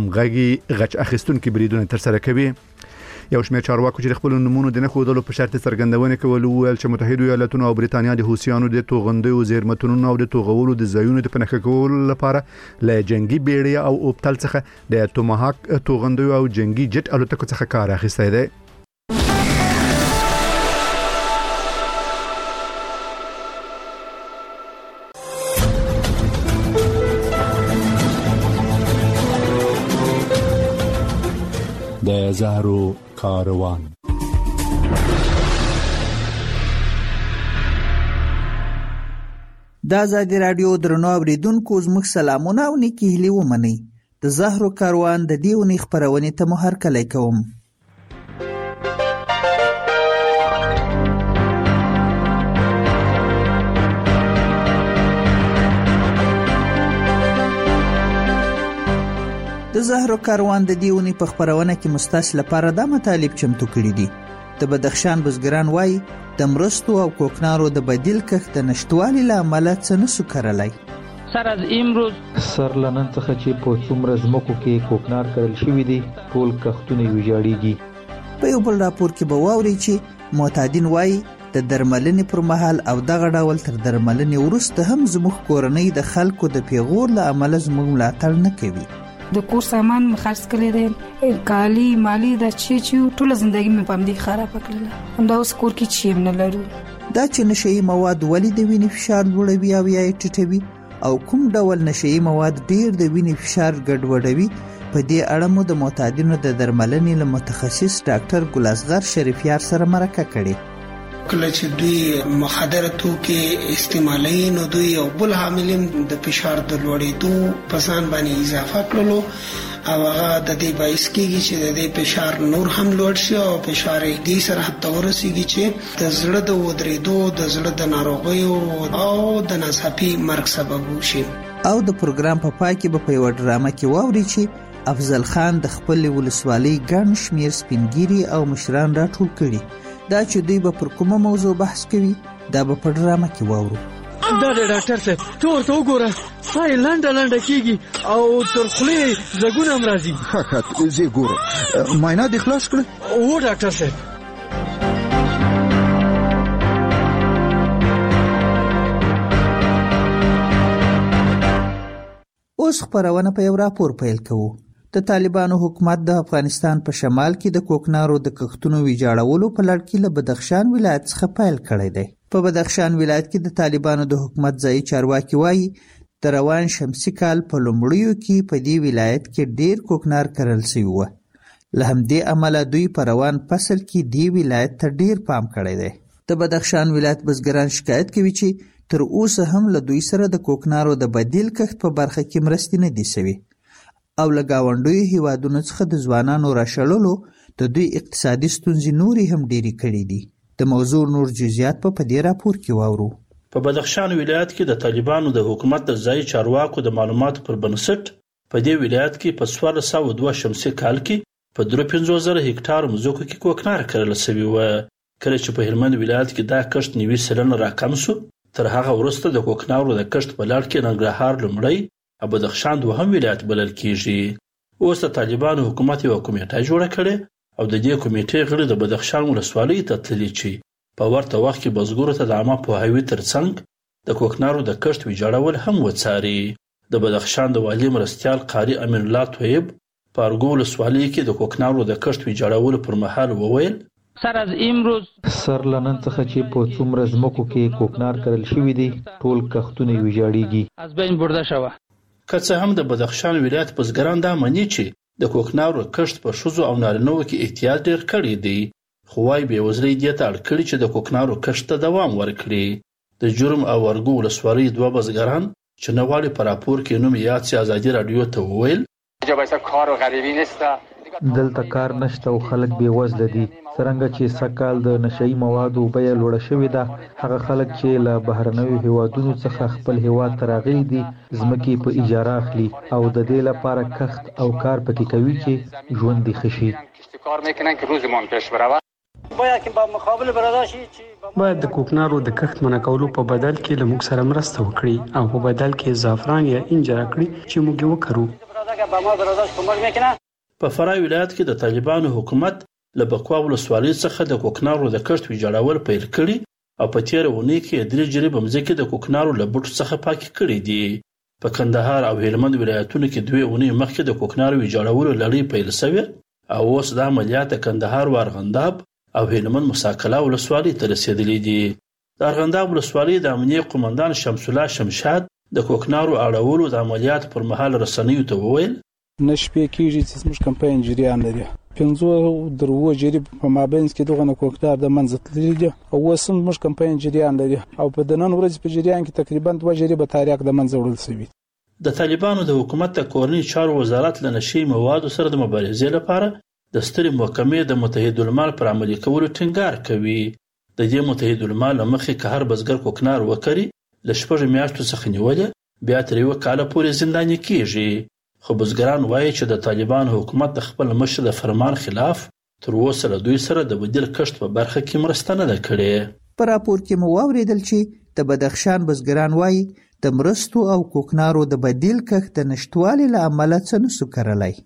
همغږي غچ اخیستونکو بریدونه تر سره کوي. یو شمېر چارواکو چې خپل نمونه د نه خودلو په شرط څرګندونه کول ویل چې متحده ایالاتونو او بریتانیا د حوثیانو د توغندیو زیرمتونو او د توغولو د ځایونو د پنهخ کولو لپاره له جنگي بیړۍ او اوبتل څخه د توماهاک توغندیو او جنگي جټ الوتکو څخه کار اخیستی دی. د زهرو کاروان. د آزادي رادیو درنو اوریدونکو زموږ سلامونه او نیکی هیلې ومنئ. د زهرو کاروان د دې اونۍ خپرونې ته مو هرکلی کوم. د زهرو کاروان د دې اونۍ په خپرونه کې مستاسو لپاره دا مطالب چمتو کړي دي. د بدخشان بزګران وایي د مرستو او کوکنارو د بدیل کښت د نشټوالي له امله څه نسو کرلی. سر از امروز سر لنن څخه چې په څومره ځمکو کې کوکنار کرل شوي دي ټول کښتونه ویجاړیږي. په یو بل راپور کې به واورئ چې معتادین وایي د درملنې پر مهال او دغه ډول تر درملنې وروسته هم زموږ کورنۍ د خلکو د پیغور له امله زموږ ملاتړ نه کوي. د کور سامان مې خرڅ کړی دی، کالي مالی دا چې چې ټوله زندګي مې په همدې خرابه کړله. همدا اوس کور کې چې هم نه لرو. دا چې نشهیي مواد ولې د وینې فشار لوړوي او یا یې ټیټوي او کوم ډول نشهیي مواد ډیر د وینې فشار ګډوډوي، په دې اړه مو د معتادینو د درملنې له متخصص ډاکټر ګل اصغر شریفیار سره مرکه کړې. کله چې دوی مخدره توکي استعمالوي نو دوی یو بل عامل د فشار د لوړېدو په ځان باندې اضافه کړلو او هغه د دې باعث کېږي چې د دې فشار نور هم لوړ شي او فشار یې دې سره حتی ورسیږي چې د زړه د ودرېدو، د زړه د ناروغیو او د ناڅاپي مرګ سبب وشي. او د پروګرام په پای کې به په یو ډرامه کې واوري چې افضل خان د خپل ولسوالۍ ګڼ شمیر سپینګیري او مشران راټول کړي. دا چې دوی به پر کومه موضوع بحث کوي دا به په ډرامه کې واورو. دا د ډاکټر صاحب ته ورته وګوره، سای لنډه لنډه کېږي او تر خولې ځګونه هم راځي. ښه ښه زه ګورم. معاینات دې خلاص کړه؟ هو ډاکټر صاحب. اوس خپرونه په یو راپور پیل کوو. د طالبانو حکومت د افغانستان په شمال کې د کوکنارو د کښتونو ویجاړولو په لړ کې له بدخشان ولایت څخه پیل کړی دی. په بدخشان ولایت کې د طالبانو د حکومت ځایي چارواکي وایي د روان شمسي کال په لومړیو کې په دې ولایت کې ډیر کوکنار کرل شوي وو. له همدې امله دوی په روان فصل کې دې ولایت ته ډیر پام کړی دی. د بدخشان ولایت بزګران شکایت کوي چې تر اوسه هم له دوی سره د کوکنارو د بدیل کښت په برخه کې مرستې نه دي شوي او له ګاونډیو هیوادونو څخه د ځوانانو راشړلو د دوی اقتصادي ستونزې نورې هم ډېرې کړې دي. د موضوع نور جزئیات په دې راپور کې واورو. په بدخشان ولایت کې د طالبانو د حکومت د ځایي چارواکو د معلوماتو پر بنسټ په دې ولایت کې په څوارلس سوه دوه شمسي کال کې په درې پنځوس زره هکټار مځکو کې کوکنار کرل شوي وو. کله چې په هلمند ولایت کې دا کښت نوي سلنه راکم شو، تر هغه وروسته د کوکنارو د کښت په لړ کې ننګرهار لومړی او بدخشان دوهم ولایت بلل کیږي. اوس د طالبانو حکومت یو کمیټه جوړه کړې او د دې کمیټې غړي د بدخشان ولسوالۍ ته تللي چې په ورته وخت کې بزګرو ته د عامه پوهاوي ترڅنګ د کوکنارو د کښت ویجاړول هم وڅاري. د بدخشان د والي مرستیال قاری امین الله طیب په ارګو ولسوالۍ کې د کوکنارو د کښت ویجاړولو پر مهال وویل سر از امروز سر لنن څخه چې په څومره ځمکو کې کوکنار کرل شوي دي ټول کښتونه ویجاړیږي، از بین برده شوه. که څه هم د بدخشان ولایت بزګران دا مني چې د کوکنارو کښت په ښځو او نارینه‌و کې احتیاط ډېر کړی دی، خو وايي بېوزلۍ دې ته اړ کړي چې د کوکنارو کښت ته دوام ورکړي. د جرم او ارګو ولسوالۍ دوه بزګران چې نه غواړي په راپور کې نوم یاد سي ازادي راډیو ته وویل دلته کار نشته او خلک بېوزله دي. څرنګه چې سږکال د نشهیي موادو بیه لوړه شوې ده، هغه خلک چې له بهرنیو هیوادونو څخه خپل هیواد ته راغلي دي ځمکې په اجاره اخلي او د دې لپاره کښت او کار پکې کوي چې ژوند دې ښه شي. باید د کوکنارو د کښت منع کولو په بدل کې له موږ سره مرسته وکړي او په بدل کې زعفران یا انجیر کړي چې موږ یې وکړو. په فراه ولایت کې د طالبانو حکومت له بکوا ولسوالۍ څخه د کوکنارو د کښت ویجاړول پیل کړي او په تیره اونۍ کې درې جریبه مځکې د کوکنارو له بوټو څخه پاکې کړي دي. په کندهار او هلمند ولایتونو کې دوه اونۍ مخکې د کوکنارو ویجاړولو لړۍ پیل شوې او اوس د عملیات کندهار و ارغنداب او هلمند مساکله ولسوالۍ ته رسیدلې دي. د ارغنداب ولسوالۍ د امنیه قومندان شمس الله شمشاد د کوکنارو اړولو د عملیات پر مهال رسنیو ته وویل نشپې کېږي چې زموږ کمپاین جریان لري. پنځه در اووه جریب په مابینځ کې دغه نه کوکنار د منځه تللي دي او اوس هم زموږ کمپاین جریان لري او په د نن ورځې په جریان کې تقریبا دوه جریبه تاریخ د منځه وړل شوي. د طالبانو د حکومت د کورنۍ چارو وزارت له نشهیي موادو سره د مبارزې لپاره د سترې محکمې د متحدالمال پر عملي کولو ټینګار کوي. د دې متحدالمال له مخې که هر بزګر کوکنار وکري له شپږو میاشتو څخه نیولې بیا تر یوه کاله پورې زنداني کیږي. خو بزګران وایي چې د طالبانو حکومت د خپل مشر د فرمان خلاف تر اوسه له دوی سره د بدیل کښت په برخه کې مرسته نه ده کړې. په راپور کې مو واورېدل چې د بدخشان بزګران وایي د مرستو او کوکنارو د بدیل کښت د نشتوالي له امله څه نسو کرلی.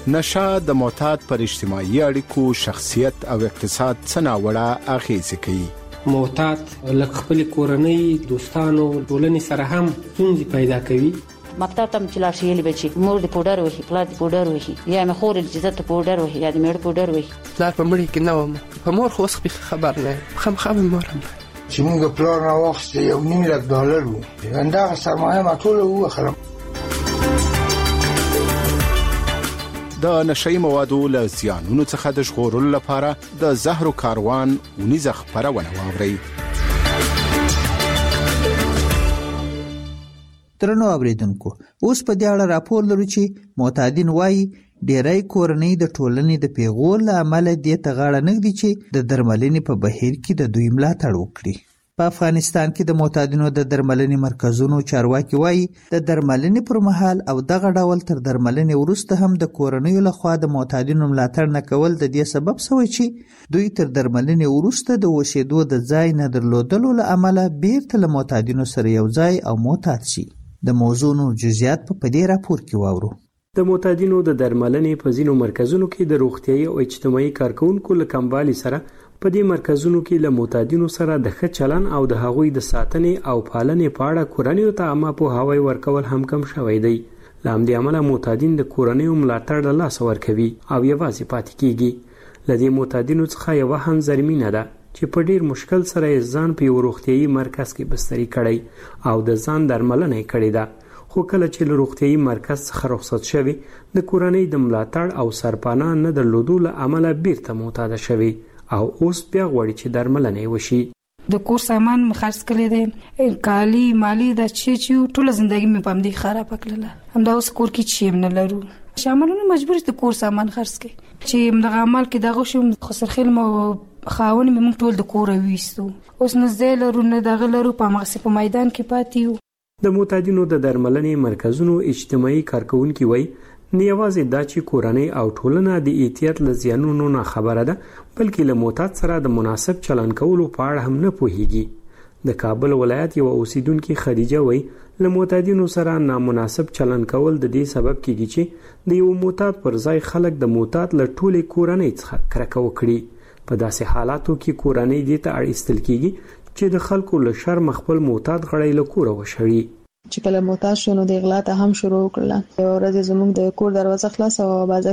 نشه د معتاد پر اجتماعي اړیکو، شخصیت او اقتصاد څه ناوړه اغیزې کوي. معتاد لکه خپل کورنۍ، دوستانو، ټولنې سره هم ستونزې پیدا کوي. مکتب ته چې لاړ شي یلی بچي مور د پودر وهي، پلار د پودر وهي، یا مې خور د جزت پودر وهي، یا د میړه پودر وهي. پلار په مړي کې نه وم، په مور خو اوس خبر نه یم، خامخا مې مور هم چې موږ پلار نه واخیسته یو نیم لک ډالر وو، همدغه سرمایه ما ټوله ووخلم. د نشئی موادو له زیانونو څخه د ژغورلو لپاره د زهرو کاروان ونیزه خپرونه واورئ. درنو اوریدونکو، اوس په دې اړه راپور لرو چې معتادین وایي ډیری کورنۍ د ټولنې د پیغور له امله دې ته غاړه نږدي چې د درملنې په بهیر کې د دوی ملاتړ وکړي. په افغانستان کې د معتادینو د درملنې مرکزونو چارواکي وایي د درملنې پر مهال او دغه ډول تر درملنې وروسته هم د کورنیو لخوا د معتادینو ملاتړ نه کول د دې سبب شوی چې دوی تر درملنې وروسته د اوسېدو د ځای نه درلودلو له امله بیرته له معتادینو سره یو ځای او معتاد شي. د موضوع نور جزئیات په دې راپور کې واورو. د معتادینو د درملنې په ځینو مرکزونو کې د روغتیايي او اجتماعي کارکونکو له کموالي سره په دې مرکزونو کې له معتادینو سره د ښه چلن او د هغوی د ساتنې او پالنې په اړه کورنیو ته عامه پوهاوی ورکول هم کم شوی دی. له همدې امله معتادین د کورنیو ملاتړ له لاسه ورکوي او یوازې پاتې کیږي. له دې معتادینو څخه یوه هم زرمینه ده چې په ډیر مشکل سره یې ځان په یو روغتیايي مرکز کې بستري کړی او د ځان درملنه یې کړې ده. خو کله چې له روغتیايي مرکز څخه رخصت شوي، د کورنۍ د ملاتړ او سرپناه نه درلودو له امله بیرته معتاده شوي او اوس بیا غواړي چې درملنه وشي. د کور سامان خرڅ کړی دی، کالی مالی د چې چې ټول ژوندۍ مې په دې خراب کړله. همدا اوس کور کې چې نه لرو، شاملونه مجبور دي کور سامان خرڅ کړي چې دغه عمل کې دغه شوم خسرخیل مو خاون مې موږ ټول د کور وېستو. اوس نه زه لرو نه دغه لرو، په مغسه په میدان کې پاتې یو. د معتادینو د درملنې مرکزونو اجتماعي کارکونکي وایي نه یوازې دا چې کورنۍ او ټولنه د احتیاط له زیانونو نه خبره ده، بلکې له معتاد سره د مناسب چلن کولو په اړه هم نه پوهیږي. د کابل ولایت یو اوسیدونکي خدیجه وایي له معتادینو سره نامناسب چلن کول د دې سبب کیږي چې د یو معتاد پر ځای خلک د معتاد له ټولې کورنۍ څخه کرکه وکړي. په داسې حالاتو کې کورنۍ دې ته اړ ایستل کیږي چې د خلکو له شرم خپل معتاد غړی له کوره وشړي. چې کله معتاد شو نو د اغلا ته هم شروع کړل. یو ورځ زموږ د کور دروازه خلاص او بازه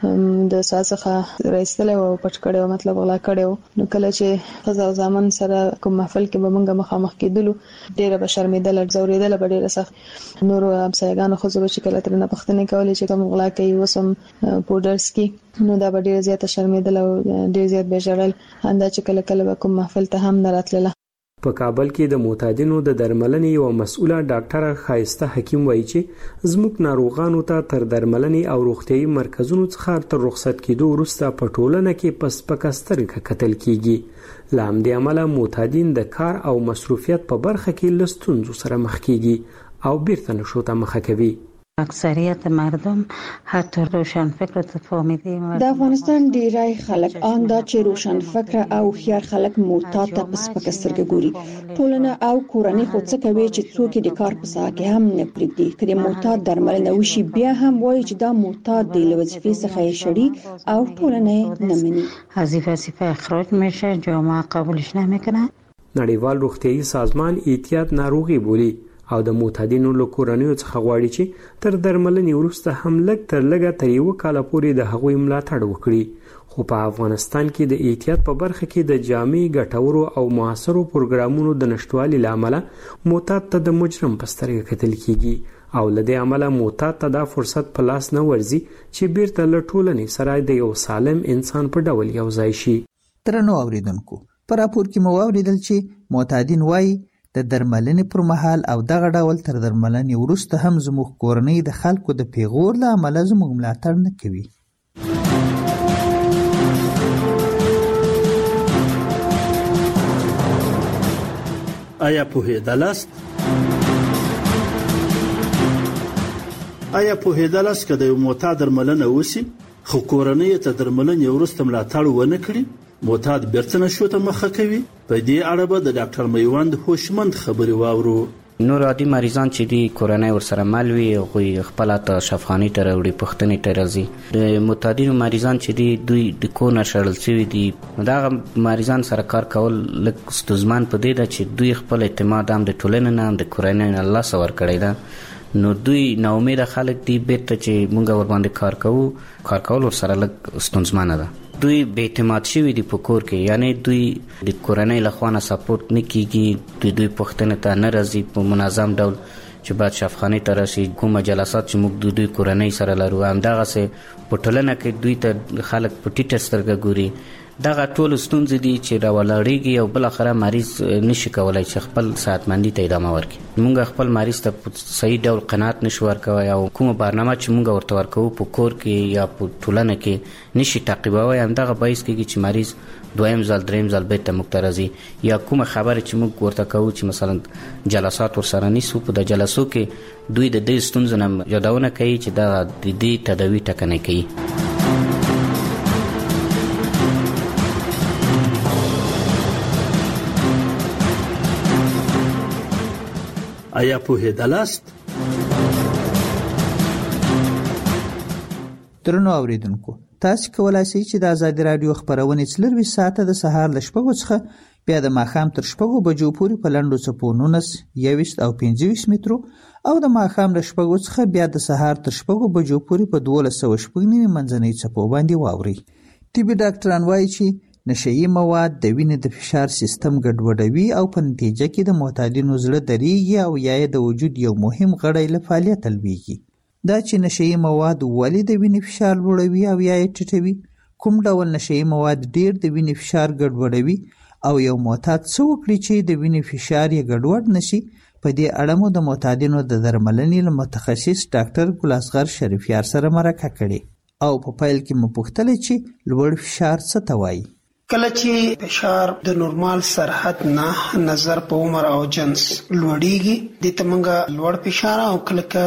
کې د ساسخه راستل او پټ کړو، مطلب غلا کړو. نو کله چې خزا زامن سره کوم محفل کې به موږ مخامخ کېدلو، ډېر به شرمېدل، زوریدل به ډېر سخت. نور همسایګانو خو چې کله ترنه پښتنې کولې چې کوم غلا کوي وسم پودرز کې، نو دا به ډېر زیات شرمېدل او ډېر زیات به ژړل. انده چې کله کله به کوم محفل ته هم نه راتلله. په کابل کې د معتادینو د درملنې یو مسؤله ډاکټره خایسته حکیم وایي چې زموږ ناروغانو ته تر درملنې او روغتیايي مرکزونو څخه تر رخصت کېدو وروسته په ټولنه کې په سپکه سترګه کتل کیږي. له همدې امله معتادین د کار او مصروفیت په برخه کې له ستونزو سره مخ کیږي او بیرته نشو ته مخه کوي. اکثریت مردم حتی روشن فکر ته فهمیده. د افغانستان ډیری خلک آن دا چې روشن فکر او خيار خلک معتاد ته په سپکه سترګه ګوري. ټولنه او کورنۍ خو څه کوي چې څوک د کار په ساحه کې هم نه پریږدي. کله معتاد درملنه وشي بیا هم وایي چې دا معتاد دی، له وظیفې څخه یې شړي او ټولنه نه مني. از وظیفه اخراج میشه، جامعه قبولش نمیکنه. نړیوال روغتیايي سازمان احتیاط ناروغي بولي او د معتادینو له کورنیو څخه غواړي چې تر درملنې وروسته هم لږ تر لږه تر یو کال پورې د هغوی ملاتړ وکړي. خو په افغانستان کې د احتیاط په برخه کې د جامع ګټورو او موثرو پروګرامونو د نشټوالي له امله معتاد ته د مجرم په سترګه کتل کیږي او له دې امله معتاد ته دا فرصت په لاس نه ورځي چې بیرته له ټولنې سره د یو سالم انسان په ډول یو ځای شي. درنو اوریدونکو، په راپور کې مو واوریدل چې معتادین وایي د درملنې پر مهال او دغه ډول تر درملنې وروسته هم زموږ کورنۍ د خلکو د پیغور له امله زموږ ملاتړ نه کوي. آیا پوهېدلاست آیا پوهېدلاست که د یو معتاد درملنه وشي خو کورنۍ ته درملنې وروسته ملاتړ ونه کړي، معتاد بیرته نشو ته مخه کوي؟ په دې اړه به د ډاکټر میوند هوشمند خبرې واورو. نور عادي مریضان چې دي کورنۍ ورسره مل وي هغوی خپله ته شفاخانې ته راوړي، پوښتنې ته راځي. د معتادینو مریضان چې دي دوی د کور نه شړل شوي دي، نو دغه مریضان سره کار کول لږ ستونزمن په دې ده چې دوی خپل اعتماد هم د ټولنې نه هم د کورنۍ نه الله څه ورکړی ده، نو دوی ناامیده خلک دي بیرته چې مونږ ورباندې کار کوو کار کول ورسره لږ ستونزمنه ده. دوی بې اعتماد شوي دي په کور کې، یعنی دوی د کورنۍ له خوا نه سپورټ نه کیږي، دوی دوی پوښتنې ته نه راځي په منظم ډول چې باید شفاخانې ته راشي. کومه جلسات چې موږ د دوی کورنۍ سره لرو همدغسې په ټولنه کې دوی ته خلک په ټیټه سترګه ګوري. دغه ټول ستونزې دي چې راولاړېږي او بالاخره مریض نشي کولی چې خپل صحتمندي ته ادامه ورکړي. موږ خپل مریض ته په صحیح ډول قناعت نشو ورکوی او کومه برنامه چې موږ ورته ورکوو په کور کې یا په ټولنه کې نشي تعقیبوی. همدغه باعث کېږي چې مریض دویم ځل دریم ځل بیرته موږ ته راځي، یا کومه خبره چې موږ ورته کوو چې مثلا جلسات ورسره نیسو، په د جلسو کې دوی د دې ستونزو نه یادونه کوي چې دا د دې تداوي ټاکنه کوي. آیا پوهېدلاست؟ درنو اوریدونکو، تاسو کولای شئ چې د ازادي رادیو خبرونه څلرویشت ساعته د سهار له شپږو څخه بیا د ماښام تر شپږو بجو پورې په لنډو څپو نولس، یوویشت او پنځه ویشت مترو او د ماښام له شپږو څخه بیا د سهار تر شپږو بجو پورې په دولس سوه شپږ نوي منځنۍ څپو باندې واورئ. طبي ډاکټران وایي چې نشهیي مواد د وینې د فشار سیستم ګډوډوي او په نتیجه کې د معتادینو زړه دریږي او یا یې د وجود یو مهم غړی له فعالیته لویږي. دا چې نشهیي مواد ولې د وینې فشار لوړوي او یا یې ټیټوي، کوم ډول نشهیي مواد ډیر د وینې فشار ګډوډوي او یو معتاد څه وکړي چې د وینې فشار یې ګډوډ نشي، په دې اړه مو د معتادینو د درملنې له متخصص ډاکټر ګلاسغر شریفیار سره مرکه کړې او په پیل کې مو پوښتل چې لوړ فشار څه ته وایي. کله چې فشار د نورمال سرحد نه نظر په عمر او جنس لوړیږي د تمنګ لوړ فشار، او کله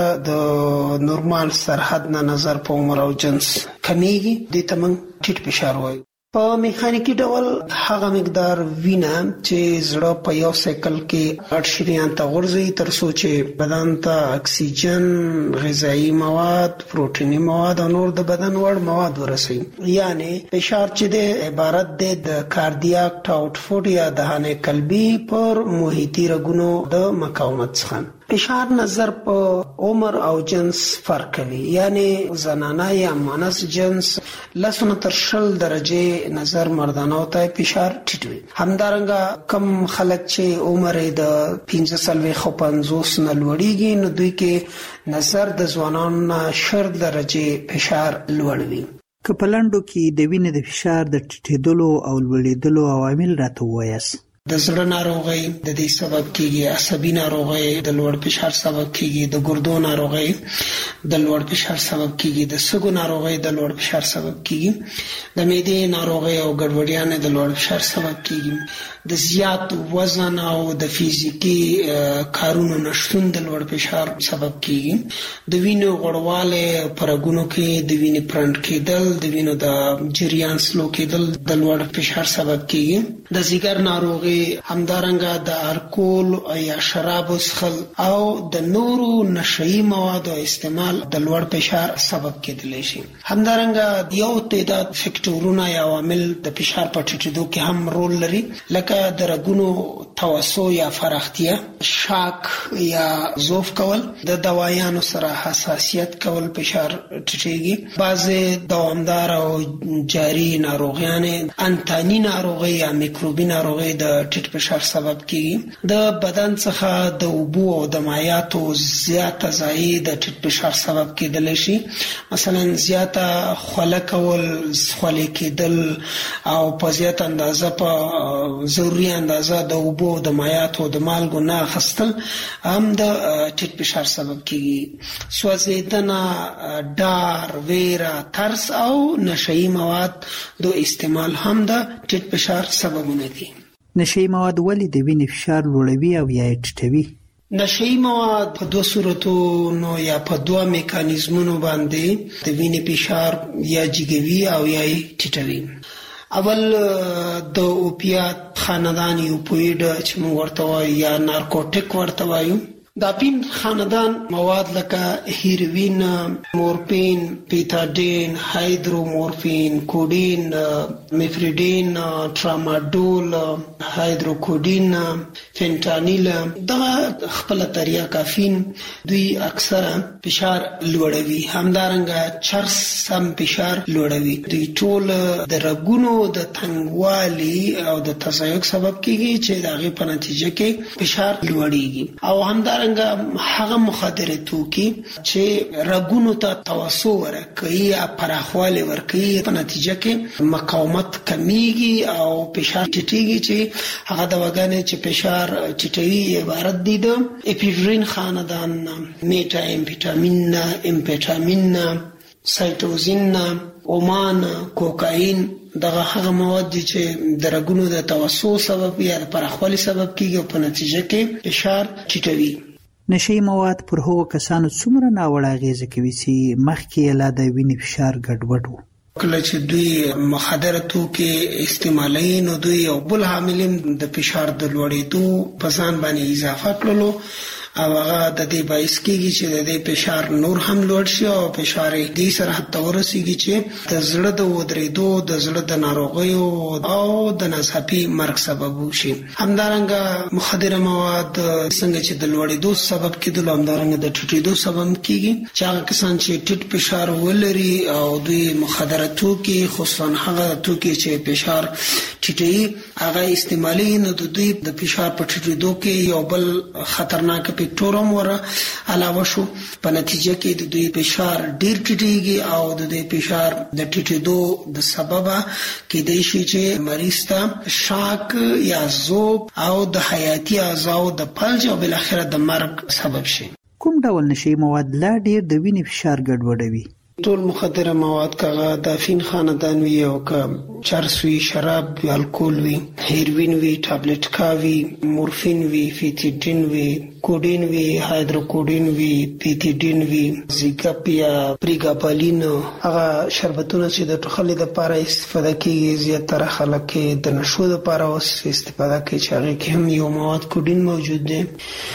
د نورمال سرحد نه نظر په عمر او جنس کمیږي د تمنګ ټیټ فشار وایي. په میخانیکی ډول هغه مقدار وینه چې زړه په یو سیکل کې اټ شریان ته غورځي تر څو چې بدن ته اکسیجن، غذایی مواد، پروتینی مواد او نور د بدن وړ مواد ورسوي. یعنی فشار چې د عبارت دی د کاردیاک آوټپوټ یا دهانه قلبي پر محیطي رګونو د مقاومت څخه. فشار نظر په عمر او جنس فرق کوي، یعنی زنانه یا مانس جنس لسونه تر شل درجه نظر مردانه ته فشار ټیټ وي. همدارنګه کم خلک چې عمر د پنځه څلوېښت او پنځوس نه لوړیږي نو دوی کې نظر د ځوانانو نه شل درجه فشار لوړ وي. که په لنډو کې د وینې د فشار د ټیټېدلو او لوړېدلو عوامل راته ووایاست. د زړه ناروغي د دې سبب کیږي، عصبي ناروغي د لوړ فشار سبب کیږي، د ګردو ناروغي د لوړ فشار سبب کیږي، د سږو ناروغي د لوړ فشار سبب کیږي، د معدې ناروغي او ګډوډیانه د لوړ فشار سبب کیږي، د زیات وزن او د فزیکی کارونو نشټون د لوړ فشار سبب کیږي، د وینې غوړواله پرګونو کې د وینې پرند کېدل، د وینې د جریان سلو کېدل د لوړ فشار سبب کیږي، د ځیګر ناروغي، همدارنګه د الکول یا شراب څښل او د نورو نشهیي موادو استعمال د لوړ فشار سبب کېدلی شي. همدارنګه یو تعداد فکټورونه یا عوامل د فشار په ټیټېدو کې هم رول لري، لکه د رګونو توسع یا فراختیا، شاک یا ضعف کول، د دوايانو سره حساسیت کول فشار ټیټېږي، بعضې دوامدار او جاری ناروغیانې، انتاني ناروغي یا میکروبي ناروغي د ټیټ فشار سبب کیږي، د بدن څخه د اوبو او د مایعاتو زیاته ضایع د ټیټ فشار سبب کېدلی شي. مثلا زیاته خوله کول، خولې کېدل او په زیاته اندازه په ضروري اندازه د اوبو او د مایعاتو د مالګو نه اخیستل هم د ټیټ فشار سبب کیږي. سوځېدنه، ډار، ویره، ترس او نشهیي مواد د استعمال هم د ټیټ فشار سببونه دي. نشهیي مواد ولې د وینې فشار لوړوي او یا یې ټیټوي؟ نشهیي مواد په دوه صورتونو یا په دوه میکانیزمونو باندې د وینې فشار یا جګوي او یا یې ټیټوي. اول د اوپیات خاندان یوپویډ چې موږ ورته وایو یا نارکوټیک ورته وایو، د اپین خاندان مواد لکه هیروین، مورفین، پیتاډین، هایدرومورفین، کوډین، میفریډین، ټراماډول، هایدروکوډین، فنټانیل، دغه خپل طریقه کافین دوی اکثره فشار لوړوي، همدارنګه چرس هم فشار لوړوي. دوی ټول د رګونو د تنګوالي او د تضایق سبب کیږي چې د هغې په نتیجه کې فشار لوړیږي. او همدارنګه هغه مخدره توکي چې رګونو ته توسع ورکوي یا پراخوالی ورکوي، په نتیجه کې مقاومت کمیږي او فشار ټیټیږي، چې هغه دواګانې چې فشار ټیټوي عبارت دي د اپیفرین خاندان، میټا امفیټامین، امفیټامین، سایټوزین، اومان، کوکاین. دغه هغه مواد دي چې د رګونو د توسع سبب یا د پراخوالي سبب کیږي او په نتیجه کې فشار ټیټوي. نشي مواد پر هغو کسانو څومره ناوړه اغیزه کوي چې مخکې یې لا د وینې فشار ګډوډ و. کله چې دوی مخدره توکي استعمالوي نو دوی یو بل عامل د فشار د لوړېدو په ځان باندې اضافه کړلو او هغه د دې باعث کیږي چې د دې فشار نور هم لوړ شي او فشار دې سره حتی ورسیږي چې د زړه د ودرېدو، د زړه د ناروغیو او د ناڅاپي مرګ سبب وشي. همدارنګه مخدره مواد څنګه چې د لوړېدو سبب کېدل، همدارنګه د ټیټېدو سبب کیږي چې هغه کسان چې ټیټ فشار ولري او دوی مخدره توکي، خصوصا هغه توکي چې فشار ټیټوي هغه استعمالي، نو د دوی د فشار په ټیټېدو کې یو بل خطرناک فیکټورم ور علاوه شو. په نتیجه کې د دوی فشار ډیر ټیټیږي او د دوی فشار د ټیټېدو د سبب کېدای شي چې مریض ته شاک یا ذوب او د حیاتي اعضاء د فلج او بل اخر د مرګ سبب شي. کوم ډول نشي مواد لا ډیر د وینې فشار ګډوډوي؟ ټول مخدره مواد کغه د افین خاندان وی او ک چرس وی، شراب وی، الکول وی، هیروین وی، ټابلیټ کاوی، مورفین وی، فیتیډین وی، کوډین وی، هایدروکوډین وی، پیتیډین وی، زیګاپ یا پریګابالین. هغه شربتونه چې د ټخلې د لپاره استفاده کیږي، زیاتره خلک د نشو د لپاره استفاده کوي چې هغه کې هم یو مواد کوډین موجود دی.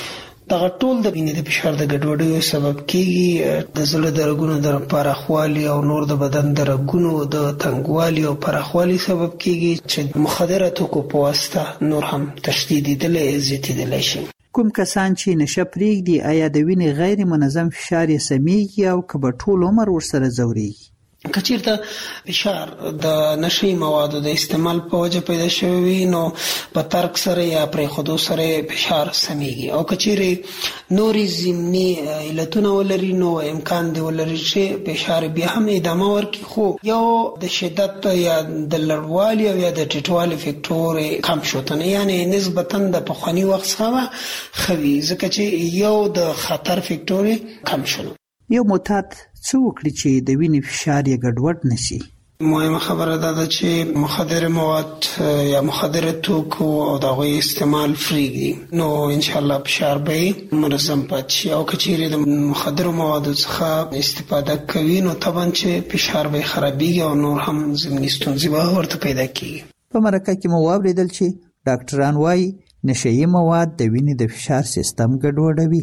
دغه ټول د وینې د فشار د ګډوډۍ سبب کیږي، د زړه د رګونو د پراخوالي او نور د بدن د رګونو د تنګوالي او پراخوالي سبب کیږي چې مخدره توکو په واسطه نور هم تشدیدېدلی زیاتېدلی شي. کوم کسان چې نشه پرېږدي آیا د وینې غیر منظم فشار یې سمیږي او که به ټول عمر ورسره ځورېږي؟ که چیرته فشار د نشي موادو د استعمال په وجه پیدا شوی وي نو په ترک سره یا پرېښودو سره فشار سمیږي، او که چیرې نورې ضمني علتونه ولري نو امکان دی ولري چې فشار بیا هم ادامه ورکړي، خو یو د شدت یا د لوړوالي او یا د ټیټوالي فیکټور کم شوتنه، یعنی نسبتا د پخواني وخت څخه ښه وي، ځکه چې یو د خطر فیکټور کم شول. یو معتاد څه وکړي چې د وینې فشار یې ګډوډ نشي؟ مهمه خبره ده چې مخدره مواد یا مخدره توکو او د هغوی استعمال پرېږدي نو انشاءالله فشار به منظم پاتې شي، او که چیرې د مخدره موادو څخه استفاده کوي نو طبعا چې فشار به خرابېږي او نور هم ضمني ستونزې به ورته پیدا کېږي. په مرکه کې مو واورېدل چې ډاکټران وایي نشهیي مواد د وینې د فشار سیستم ګډوډوي.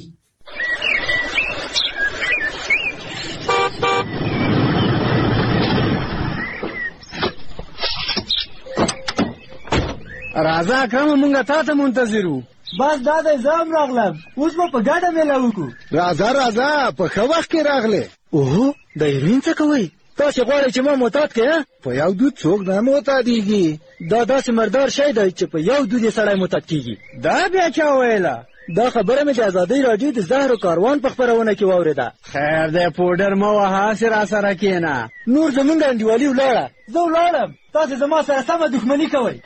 راځه اکرم مونږه تا ته منتظر وو. بس دا د زام راغلم، اوس به په ګډه میله وکړو. راځه راځه په ښه وخت کې راغلې. اوهو د هیروین څه کوئ؟ تاسې غواړئ چې ما معتاد کړې؟ په یو دود څوک نه معتادېږي. دا داسې مردار شی دی چې په یو دود یې سړی معتاد کېږي. دا بیا چا ویله؟ دا خبره مې د ازادۍ راډیو د زهرو کاروان په خپرونه کې واورېده. خیر دی پوډر مه وهه، هسې راسره کښېنه. نور زموږ انډیوالي ولاړه، زه ولاړم، تاسې زما سره سمه دښمني کوئ.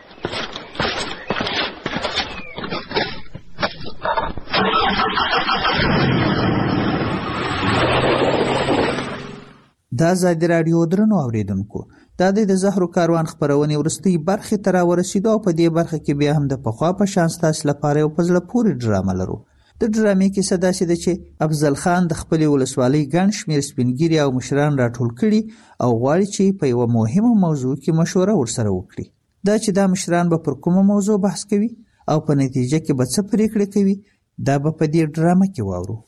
دا ازادي راډیو درنو اوریدونکو، دا د زهرو کاروان خپرونې وروستۍ برخې ته راورسېدو او په دې برخه کې بیا هم د پخوا په شان ستاسو لپاره یو په زړه پورې ډرامه لرو. د ډرامې کیسه داسې ده چې افضل خان د خپلې ولسوالۍ ګڼ شمېر سپینګیري او مشران راټول کړي او غواړي چې په یوه مهمه موضوع کې مشوره ورسره وکړي. دا چې دا مشران به پر کومه موضوع بحث کوي او په نتیجه کې به څه پریکړې کوي، دا به په دې ډرامه کې واورو.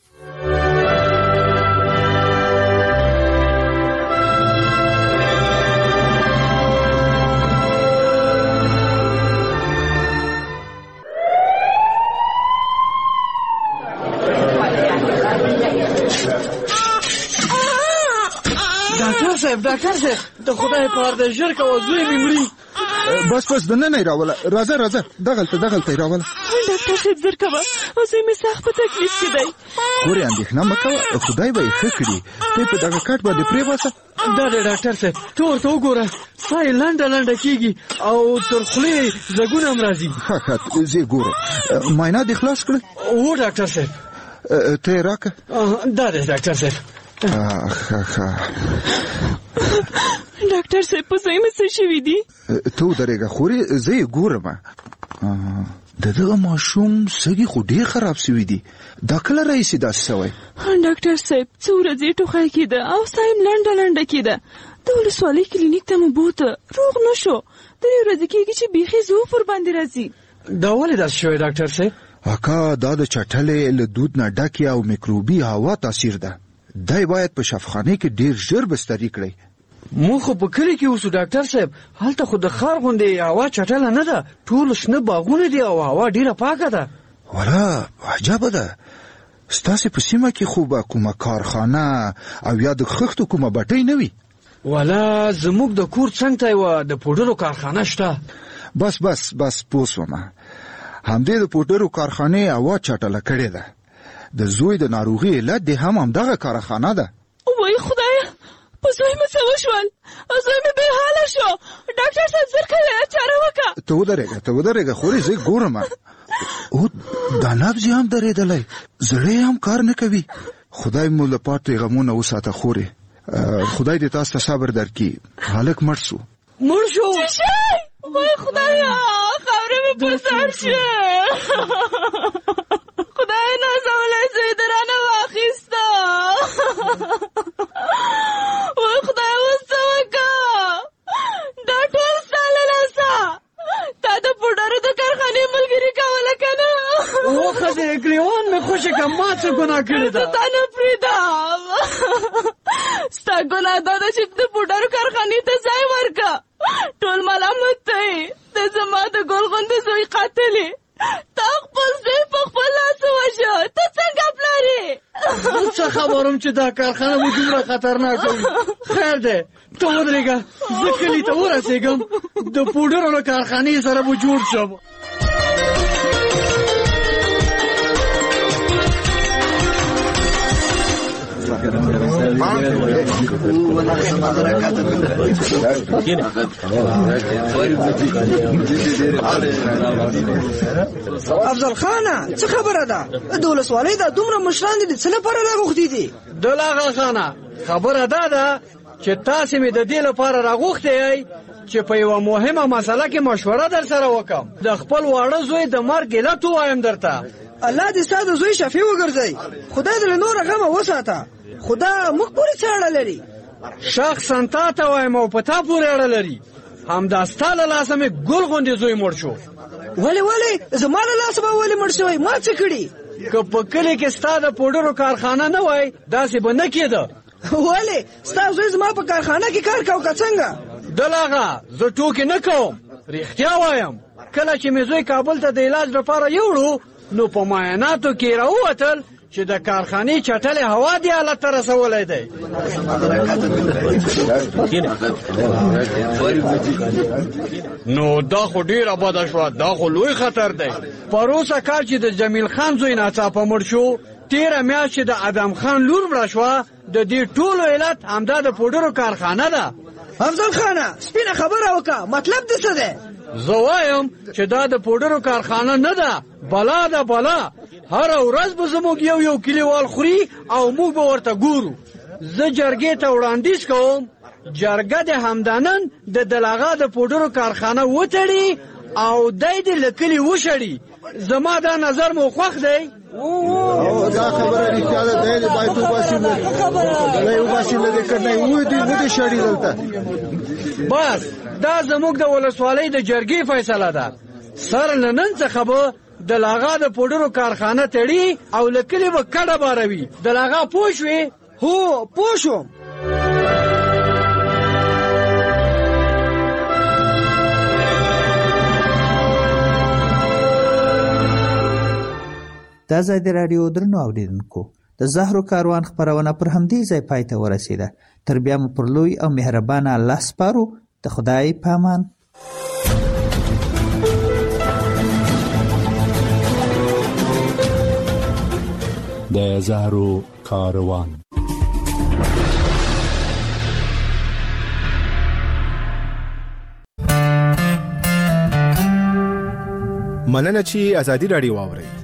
ډاکټر صاحب ډاکټر صاحب د خدای په اړه د ژر کوه زوی مې مري. بس بس دننه یې راوله. راځه راځه دغلته دغلته یې راوله. ډاکټر صاحب زر کوه زوی مې سخت په تکلیف کې دی. خورې اندېښنه مه کوه، خدای به یې ښه کړي. ته په دغه کټ باندې پرېباسه. دا دی ډاکټر صاحب ته ورته وګوره ساه یې لنډه لنډه کېږي او تر خولې ځګونه هم راځي. ښه ښه زه یې ګورم. معاینات دې خلاص کړل؟ هو ډاکټر صاحب. ته یې راکړه. دا دی ډاکټر صاحب. ښه ښه ډاکټر صاحب په ځای مې څه شوي دي؟ ته ودرېږه خورې زه یې ګورم. د دغه ماشوم سږي خو ډېر خراب سوي دي. دا کله راهیسې داسې سوی؟ ډاکټر صاحب څو ورځې ټوخی کېده او ساه یې لنډه لنډه کېده. د ولسوالۍ کلینیک ته مو بوته روغ نه شو. درې ورځې کېږي چې بیخي زوف ورباندې راځي. دا ولې داسې شوی ډاکټر صاحب؟ اکا دا د چټلې له دود نه ډکې او میکروبي هوا تاثیر ده. دی باید په شفاخانه کې ډېر ژر بستري کړئ. مونږ خو په کلي کې اوسو ډاکټر صاحب. هلته خو د ښار غوندې هوا چټله نه ده. ټول شنه باغونه دي او هوا ډېره پاکه ده. ولا عجبه ده. ستاسې په سیمه کې خو به کومه کارخانه او یا د خښتو کومه بټۍ نه وي؟ ولا زموږ د کور څنګ ته یوه د پوډرو کارخانه شته. بس بس بس پوه سومه. همدې د پوډرو کارخانې هوا چټله کړې ده. د زوی د ناروغي علت دې هم همدغه کارخانه ده. وای خدایه په زوی مې څه وشول؟ زوی مې بې حاله شو. ډاکټر صاحب زر کوې چاره وکړه. ته ودرېږه ته ودرېږه خورې زه ګورم. او دا نبض یې هم درېدلی، زړه یې هم کار نه کوي. خدای مو له پاتې غمونه وساته خورې. خدای دې تاسو ته صبر درکړي. هلک مړ شو. مړ شو؟ څه شی؟ وای خدایه خاوره مې پر سر شه. خدای نازولی زوی د رانه واخیسته. وای خدای اوس څه وکړه؟ دا ټول ستا له لاسه. تا د پوډرو د کارخانې ملګري کوله که نه؟ و ښځې ګریوان مې خوشې کړه. ما څه ګناه کړې ده؟ زه تا نه پرېږدم. ستا ګناه دا ده چې د پوډرو کارخانې ته ځای ورکړه. ټول ملامت ته یې. ته زما د ګل غوندې زوی قاتل یې. تا خپل زوی په خپل لاس ووژه. ته څنګه پلار یې؟ زه څه خبرم چې دا کارخانه مو دومره خطرناکه وي. خیر دی ته ودرېږه زه کلي ته ورسېږم. د پوډرو له کارخانې سره به جوړ شم. افضل خانه څه خبره ده؟ د ولسوالۍ دا دومره مشران دي څه لپاره راغوښتي دي؟ دلاغه خانه خبره دا ده چې تاسې مې د دې لپاره راغوښتی یئ چې په یوه مهمه مسله کې مشوره در سره وکړم. د خپل واړه زوی د مرګ علت ووایم درته. الله دې ستا د زوی شفیع وګرځوي. خدای دې له نوره غمه وساته. خدا موږ پورې څه اړه لري؟ شخصا تا ته وایم او په تا پورې اړه لري. همدا ستا له لاسه مې ګل غوندې زوی مړ شو. ولې ولې زما له لاسه به ولې مړ شوی؟ ما څه کړي؟ که په کلي کې ستا د پوډرو کارخانه نه وای داسې به نه کېده. ولې ستا زوی زما په کارخانه کې کار کو که څنګه؟ دلاغه زه ټوکې نه کوم، رښتیا وایم. کله چې مې زوی کابل ته د علاج لپاره یوړو نو په معایناتو کې راووتل چې د کارخانې چټلې هوا دې حالت ته رسولی دی. نو دا خو ډېره بده شوه. دا خو لوی خطر دی. پروسه کال چې د جمیل خان زوی ناڅاپه مړ شو، تېره میاشت چې د ادم خان لور مړه شوه، د دې ټولو علت همدا د پوډرو کارخانه ده. افضل خانه سپینه خبره وکړه، مطلب دې څه دی؟ زه وایم چې دا د پوډرو کارخانه نه ده، بلا ده بلا. هر ورځ به زموږ یو یو کلیوال خوري او موږ به ورته ګورو. زه جرګې ته وړاندیز کوم جرګه د همدانن د دلاغه د پوډرو کارخانه وتړي او دای دې له کلي وشړي. زما دا نظر مو خوښ دی؟ دا خبره رښتیا ده. دی دې باید وباسي دلی وباسي له دې کټنۍ ودې ودې شړي دلته. بس دا زموږ د ولسوالۍ د جرګې فیصله ده. سره له نن څخه به د لاغا د پودرو کارخانه تړي او لکلی به کډه باروي د لاغا پوښوي. هو پوښوم. دا ځای د راډیو درنو اوریدونکو د زهرو کاروان خپرونه پر همدې ځای پای ته ورسیده. تر بیا مو پر لوی او مهربانه الله سپارو. د خدای په امان. د زهرو کاروان. مننه چې ازادي راډیو واورئ.